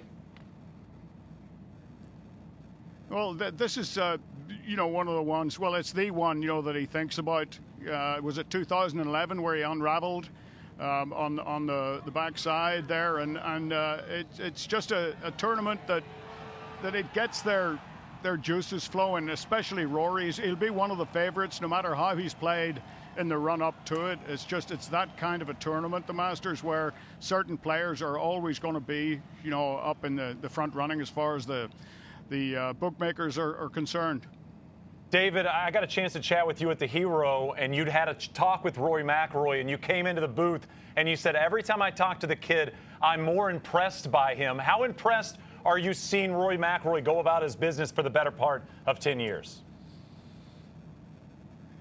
Well, this is, one of the ones, it's the one, that he thinks about. Was it 2011 where he unraveled on the backside there? And it's just a tournament that it gets their juices flowing, especially Rory's. He'll be one of the favorites no matter how he's played in the run-up to it. It's that kind of a tournament, the Masters, where certain players are always going to be, up in the front running as far as the bookmakers are concerned. David, I got a chance to chat with you at the Hero, and you'd had a talk with Rory McIlroy, and you came into the booth, and you said, every time I talk to the kid, I'm more impressed by him. How impressed are you seeing Rory McIlroy go about his business for the better part of 10 years?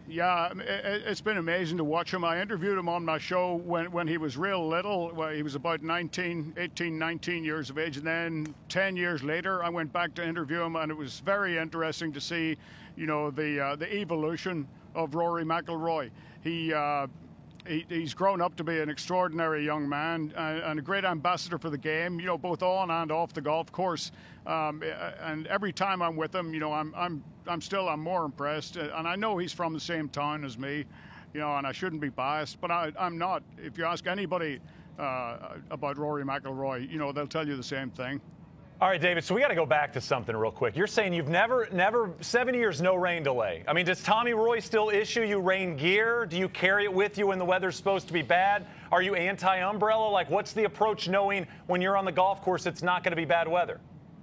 Yeah, it's been amazing to watch him. I interviewed him on my show when he was real little. Well, he was about 18, 19 years of age. And then 10 years later, I went back to interview him, and it was very interesting to see, the evolution of Rory McIlroy. He's grown up to be an extraordinary young man and a great ambassador for the game, both on and off the golf course. And every time I'm with him, I'm more impressed. And I know he's from the same town as me, and I shouldn't be biased, but I'm not. If you ask anybody about Rory McIlroy, they'll tell you the same thing. All right, David, so we got to go back to something real quick. You're saying you've never 7 years, no rain delay. I mean, does Tommy Roy still issue you rain gear? Do you carry it with you when the weather's supposed to be bad? Are you anti-umbrella? Like, what's the approach knowing when you're on the golf course it's not going to be bad weather?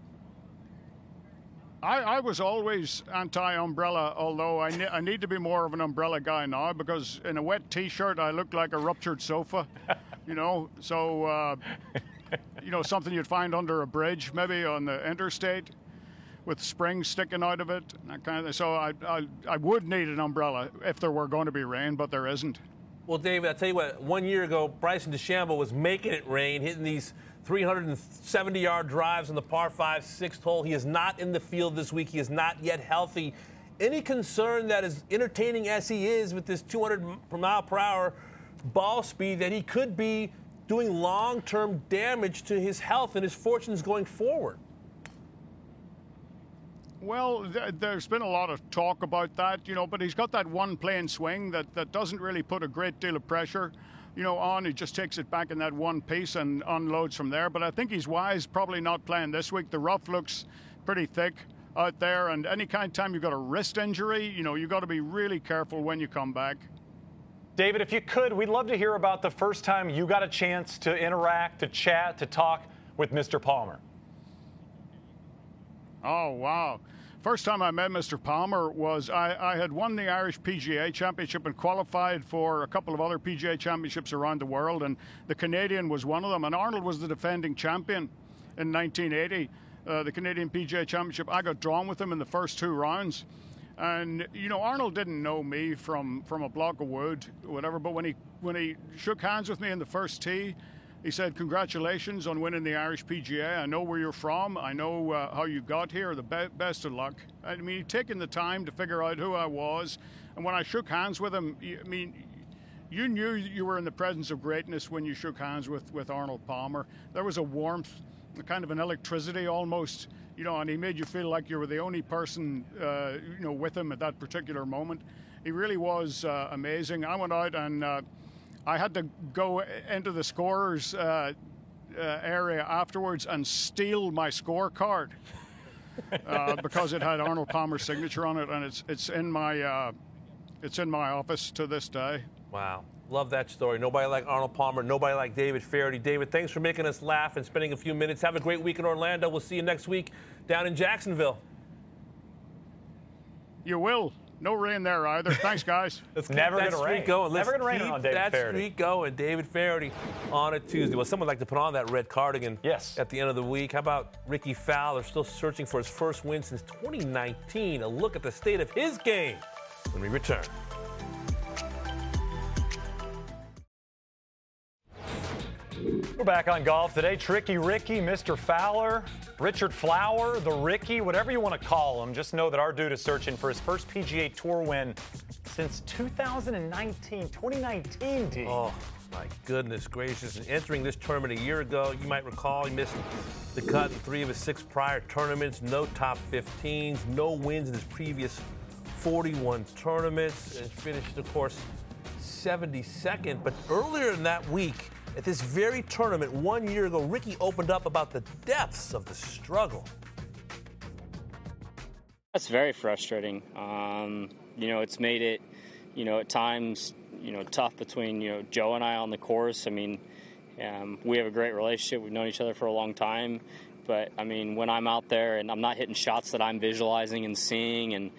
I was always anti-umbrella, although I need to be more of an umbrella guy now, because in a wet T-shirt I look like a ruptured sofa, so... something you'd find under a bridge, maybe on the interstate, with springs sticking out of it, that kind of thing. So I would need an umbrella if there were going to be rain, but there isn't. Well, David, I'll tell you what, 1 year ago, Bryson DeChambeau was making it rain, hitting these 370-yard drives on the par 5 sixth hole. He is not in the field this week. He is not yet healthy. Any concern that, as entertaining as he is with this 200 mile per hour ball speed, that he could be doing long-term damage to his health and his fortunes going forward? Well, there's been a lot of talk about that, but he's got that one plane swing that doesn't really put a great deal of pressure, on. He just takes it back in that one piece and unloads from there. But I think he's wise probably not playing this week. The rough looks pretty thick out there, and any kind of time you've got a wrist injury, you've got to be really careful when you come back. David, if you could, we'd love to hear about the first time you got a chance to interact, to chat, to talk with Mr. Palmer. Oh, wow. First time I met Mr. Palmer was I had won the Irish PGA Championship and qualified for a couple of other PGA Championships around the world, and the Canadian was one of them. And Arnold was the defending champion in 1980, the Canadian PGA Championship. I got drawn with him in the first 2 rounds. And, Arnold didn't know me from a block of wood or whatever, but when he shook hands with me in the first tee, he said, "Congratulations on winning the Irish PGA. I know where you're from. I know how you got here. The best of luck." I mean, he'd taken the time to figure out who I was. And when I shook hands with him, you knew you were in the presence of greatness when you shook hands with Arnold Palmer. There was a warmth, a kind of an electricity almost. And he made you feel like you were the only person, with him at that particular moment. He really was amazing. I went out and I had to go into the scorers area afterwards and steal my scorecard because it had Arnold Palmer's signature on it, and it's in my office to this day. Wow. Love that story. Nobody like Arnold Palmer. Nobody like David Feherty. David, thanks for making us laugh and spending a few minutes. Have a great week in Orlando. We'll see you next week down in Jacksonville. You will. No rain there either. Thanks, guys. Let's keep that streak going. Never going to rain on David Feherty. That streak going. David Feherty on a Tuesday. Well, someone would like to put on that red cardigan at the end of the week. How about Ricky Fowler, still searching for his first win since 2019? A look at the state of his game when we return. We're back on golf today. Tricky Ricky, Mr. Fowler, Richard Flower, the Ricky, whatever you want to call him. Just know that our dude is searching for his first PGA Tour win since 2019, D. Oh, my goodness gracious. And entering this tournament a year ago, you might recall he missed the cut in 3 of his 6 prior tournaments, no top 15s, no wins in his previous 41 tournaments, and finished, of course, 72nd. But earlier in that week, at this very tournament 1 year ago, Ricky opened up about the depths of the struggle. That's very frustrating. It's made it, at times, tough between, Joe and I on the course. I mean, we have a great relationship. We've known each other for a long time. But, I mean, when I'm out there and I'm not hitting shots that I'm visualizing and seeing, and,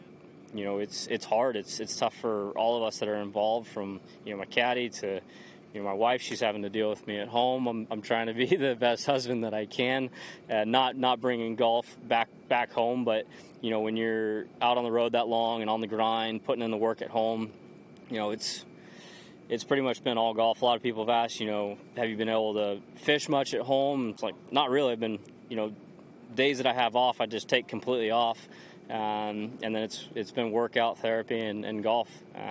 it's hard. It's tough for all of us that are involved, from, my caddy to, my wife, she's having to deal with me at home. I'm trying to be the best husband that I can, not bringing golf back home. But, when you're out on the road that long and on the grind, putting in the work at home, it's pretty much been all golf. A lot of people have asked, have you been able to fish much at home? It's like, not really. I've been, days that I have off, I just take completely off. And then it's been workout, therapy, and golf.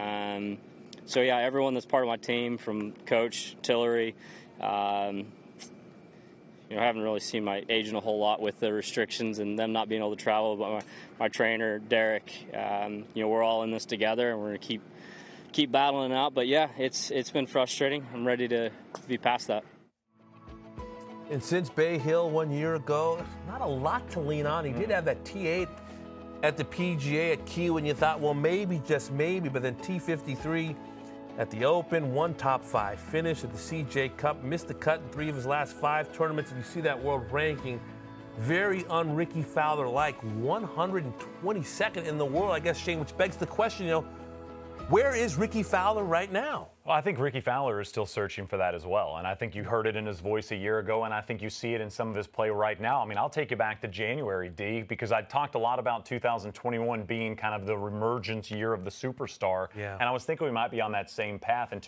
So, yeah, everyone that's part of my team, from Coach, Tillery, I haven't really seen my agent a whole lot with the restrictions and them not being able to travel, but my trainer, Derek, we're all in this together, and we're going to keep battling it out. But, yeah, it's been frustrating. I'm ready to be past that. And since Bay Hill 1 year ago, not a lot to lean on. He did have that T8 at the PGA at Kiawah, and you thought, well, maybe, just maybe, but then T53 at the Open, one top 5 finish at the CJ Cup, missed the cut in 3 of his last 5 tournaments, and you see that world ranking, very un-Ricky Fowler-like, 122nd in the world, I guess, Shane, which begs the question, where is Ricky Fowler right now? Well, I think Ricky Fowler is still searching for that as well. And I think you heard it in his voice a year ago, and I think you see it in some of his play right now. I mean, I'll take you back to January, D, because I talked a lot about 2021 being kind of the reemergence year of the superstar. Yeah. And I was thinking we might be on that same path in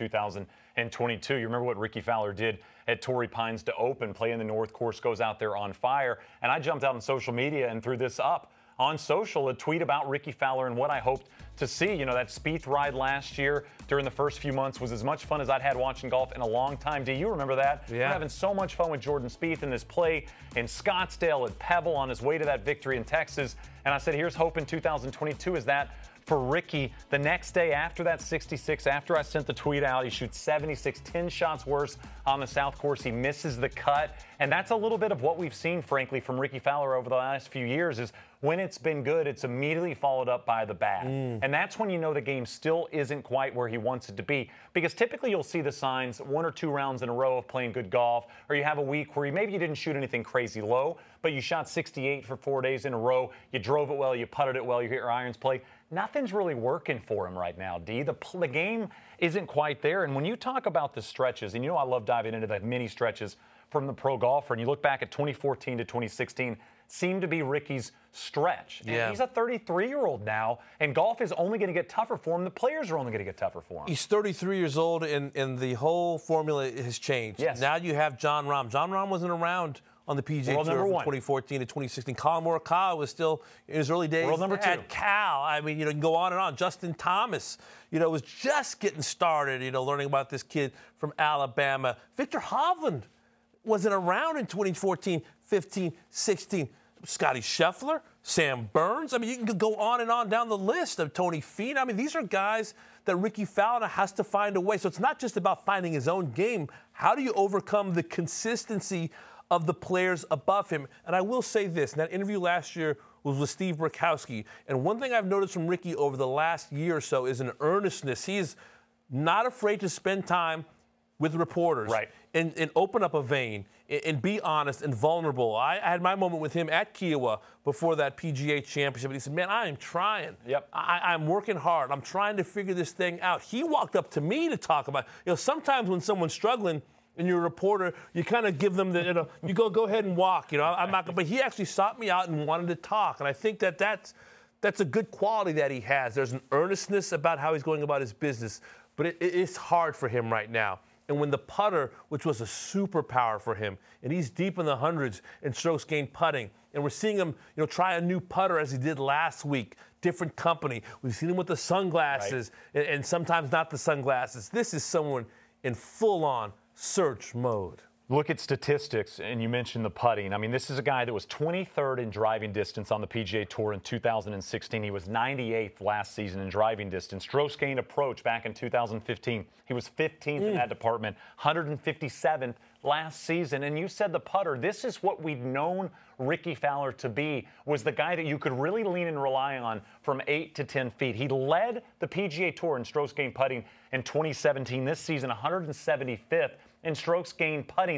2022. You remember what Ricky Fowler did at Torrey Pines to Open, playing the North Course, goes out there on fire. And I jumped out on social media and threw this up on social, a tweet about Ricky Fowler and what I hoped to see. That Spieth ride last year during the first few months was as much fun as I'd had watching golf in a long time. Do you remember that? Yeah. We're having so much fun with Jordan Spieth in this play in Scottsdale at Pebble on his way to that victory in Texas. And I said, here's hope in 2022 is that for Ricky. The next day after that 66, after I sent the tweet out, he shoots 76, 10 shots worse on the South Course. He misses the cut. And that's a little bit of what we've seen, frankly, from Ricky Fowler over the last few years is when it's been good, it's immediately followed up by the bad. And that's when you know the game still isn't quite where he wants it to be. Because typically you'll see the signs 1 or 2 rounds in a row of playing good golf, or you have a week where maybe you didn't shoot anything crazy low, but you shot 68 for 4 days in a row. You drove it well, you putted it well, you hit your irons play. Nothing's really working for him right now, D. The game isn't quite there. And when you talk about the stretches, and I love diving into the mini stretches from the pro golfer, and you look back at 2014 to 2016, seemed to be Ricky's stretch. And he's a 33-year-old now, and golf is only going to get tougher for him. The players are only going to get tougher for him. He's 33 years old, and the whole formula has changed. Yes. Now you have Jon Rahm. Jon Rahm wasn't around on the PGA Tour from 2014 to 2016. Collin Morikawa was still in his early days at Cal. I mean, you can go on and on. Justin Thomas, was just getting started, learning about this kid from Alabama. Victor Hovland wasn't around in 2014, 15, 16. Scotty Scheffler, Sam Burns. I mean, you can go on and on down the list of Tony Finau. I mean, these are guys that Ricky Fowler has to find a way. So it's not just about finding his own game. How do you overcome the consistency of the players above him? And I will say this, and that interview last year was with Steve Burkowski. And one thing I've noticed from Ricky over the last year or so is an earnestness. He's not afraid to spend time with reporters and open up a vein and be honest and vulnerable. I had my moment with him at Kiawah before that PGA Championship, and he said, man, I am trying. I'm working hard. I'm trying to figure this thing out. He walked up to me to talk about sometimes when someone's struggling and you're a reporter, you kind of give them the, you go ahead and walk. I'm not. But he actually sought me out and wanted to talk, and I think that's a good quality that he has. There's an earnestness about how he's going about his business, but it's hard for him right now. And when the putter, which was a superpower for him, and he's deep in the hundreds in strokes gained putting, and we're seeing him, try a new putter as he did last week, different company. We've seen him with the sunglasses, and sometimes not the sunglasses. This is someone in full-on search mode. Look at statistics, and you mentioned the putting. I mean, this is a guy that was 23rd in driving distance on the PGA Tour in 2016. He was 98th last season in driving distance. Strokes gained approach back in 2015. He was 15th in that department, 157th last season. And you said the putter, this is what we've known Ricky Fowler to be, was the guy that you could really lean and rely on from 8 to 10 feet. He led the PGA Tour in strokes gained putting in 2017. This season, 175th in strokes gained putting.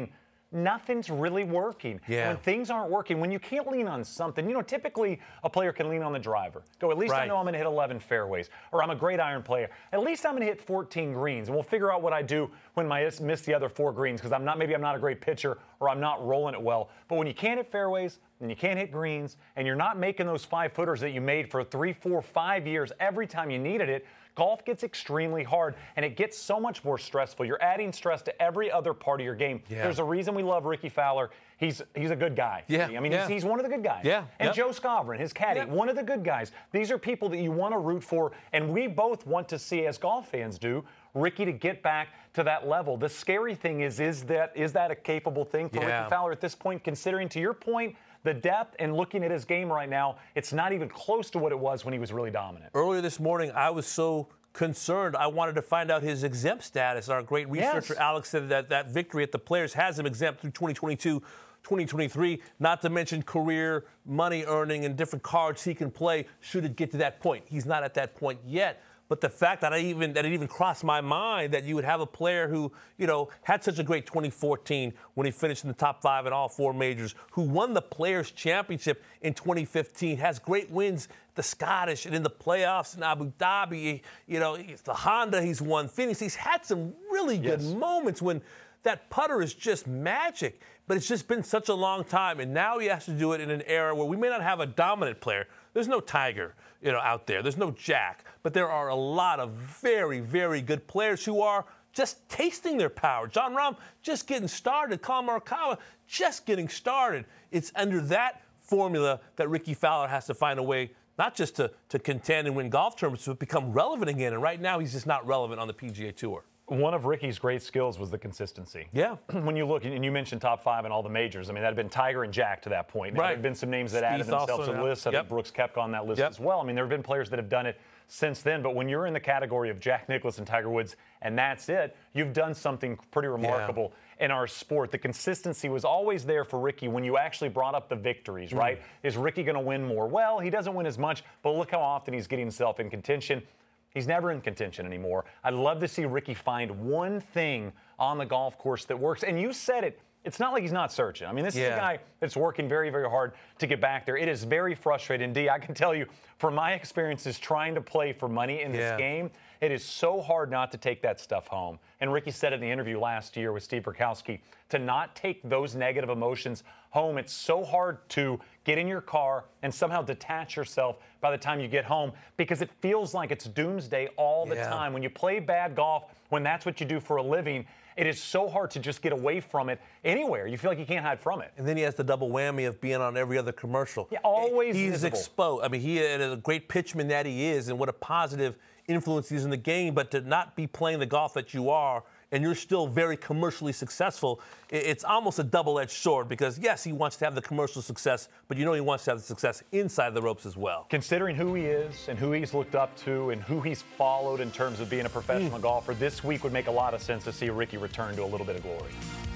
nothing's really working. Yeah. When things aren't working, when you can't lean on something, typically a player can lean on the driver. Go, at least I know I'm going to hit 11 fairways, or I'm a great iron player. At least I'm going to hit 14 greens, and we'll figure out what I do when I miss the other 4 greens, because maybe I'm not a great pitcher, or I'm not rolling it well. But when you can't hit fairways, and you can't hit greens, and you're not making those 5-footers that you made for 3, 4, 5 years every time you needed it, golf gets extremely hard, and it gets so much more stressful. You're adding stress to every other part of your game. Yeah. There's a reason we love Ricky Fowler. He's a good guy. Yeah. I mean, he's one of the good guys. Yeah. And Joe Scovrin, his caddy, one of the good guys. These are people that you want to root for, and we both want to see, as golf fans do, Ricky to get back to that level. The scary thing is that a capable thing for Ricky Fowler at this point, considering, to your point, the depth and looking at his game right now, it's not even close to what it was when he was really dominant. Earlier this morning, I was so concerned. I wanted to find out his exempt status. Our great researcher, Alex, said that victory at the Players has him exempt through 2022, 2023, not to mention career money earning and different cards he can play should it get to that point. He's not at that point yet. But the fact that it even crossed my mind that you would have a player who, had such a great 2014 when he finished in the top 5 in all 4 majors, who won the Players Championship in 2015, has great wins, the Scottish and in the playoffs in Abu Dhabi, the Honda he's won, Phoenix. He's had some really good moments when that putter is just magic. But it's just been such a long time, and now he has to do it in an era where we may not have a dominant player. There's no Tiger, out there. There's no Jack. But there are a lot of very, very good players who are just tasting their power. Jon Rahm just getting started. Collin Morikawa just getting started. It's under that formula that Ricky Fowler has to find a way not just to contend and win golf tournaments, but become relevant again. And right now, he's just not relevant on the PGA Tour. One of Ricky's great skills was the consistency. Yeah. When you look, and you mentioned top 5 in all the majors, I mean, that had been Tiger and Jack to that point. Now, there have been some names that added themselves to the list. I think Brooks Koepka on that list as well. I mean, there have been players that have done it since then. But when you're in the category of Jack Nicklaus and Tiger Woods, and that's it, you've done something pretty remarkable in our sport. The consistency was always there for Ricky when you actually brought up the victories, right? Is Ricky going to win more? Well, he doesn't win as much, but look how often he's getting himself in contention. He's never in contention anymore. I'd love to see Ricky find one thing on the golf course that works. And you said it. It's not like he's not searching. I mean, this is a guy that's working very, very hard to get back there. It is very frustrating. D, I can tell you, from my experiences trying to play for money in this game, it is so hard not to take that stuff home. And Ricky said in the interview last year with Steve Burkowski, to not take those negative emotions home. It's so hard to get in your car and somehow detach yourself by the time you get home, because it feels like it's doomsday all the time. When you play bad golf, when that's what you do for a living, it is so hard to just get away from it anywhere. You feel like you can't hide from it. And then he has the double whammy of being on every other commercial. Yeah, always He's exposed. I mean, he is a great pitchman that he is, and what a positive influence he is in the game, but to not be playing the golf that you are, and you're still very commercially successful, it's almost a double-edged sword, because, yes, he wants to have the commercial success, but he wants to have the success inside the ropes as well. Considering who he is and who he's looked up to and who he's followed in terms of being a professional golfer, this week would make a lot of sense to see Ricky return to a little bit of glory.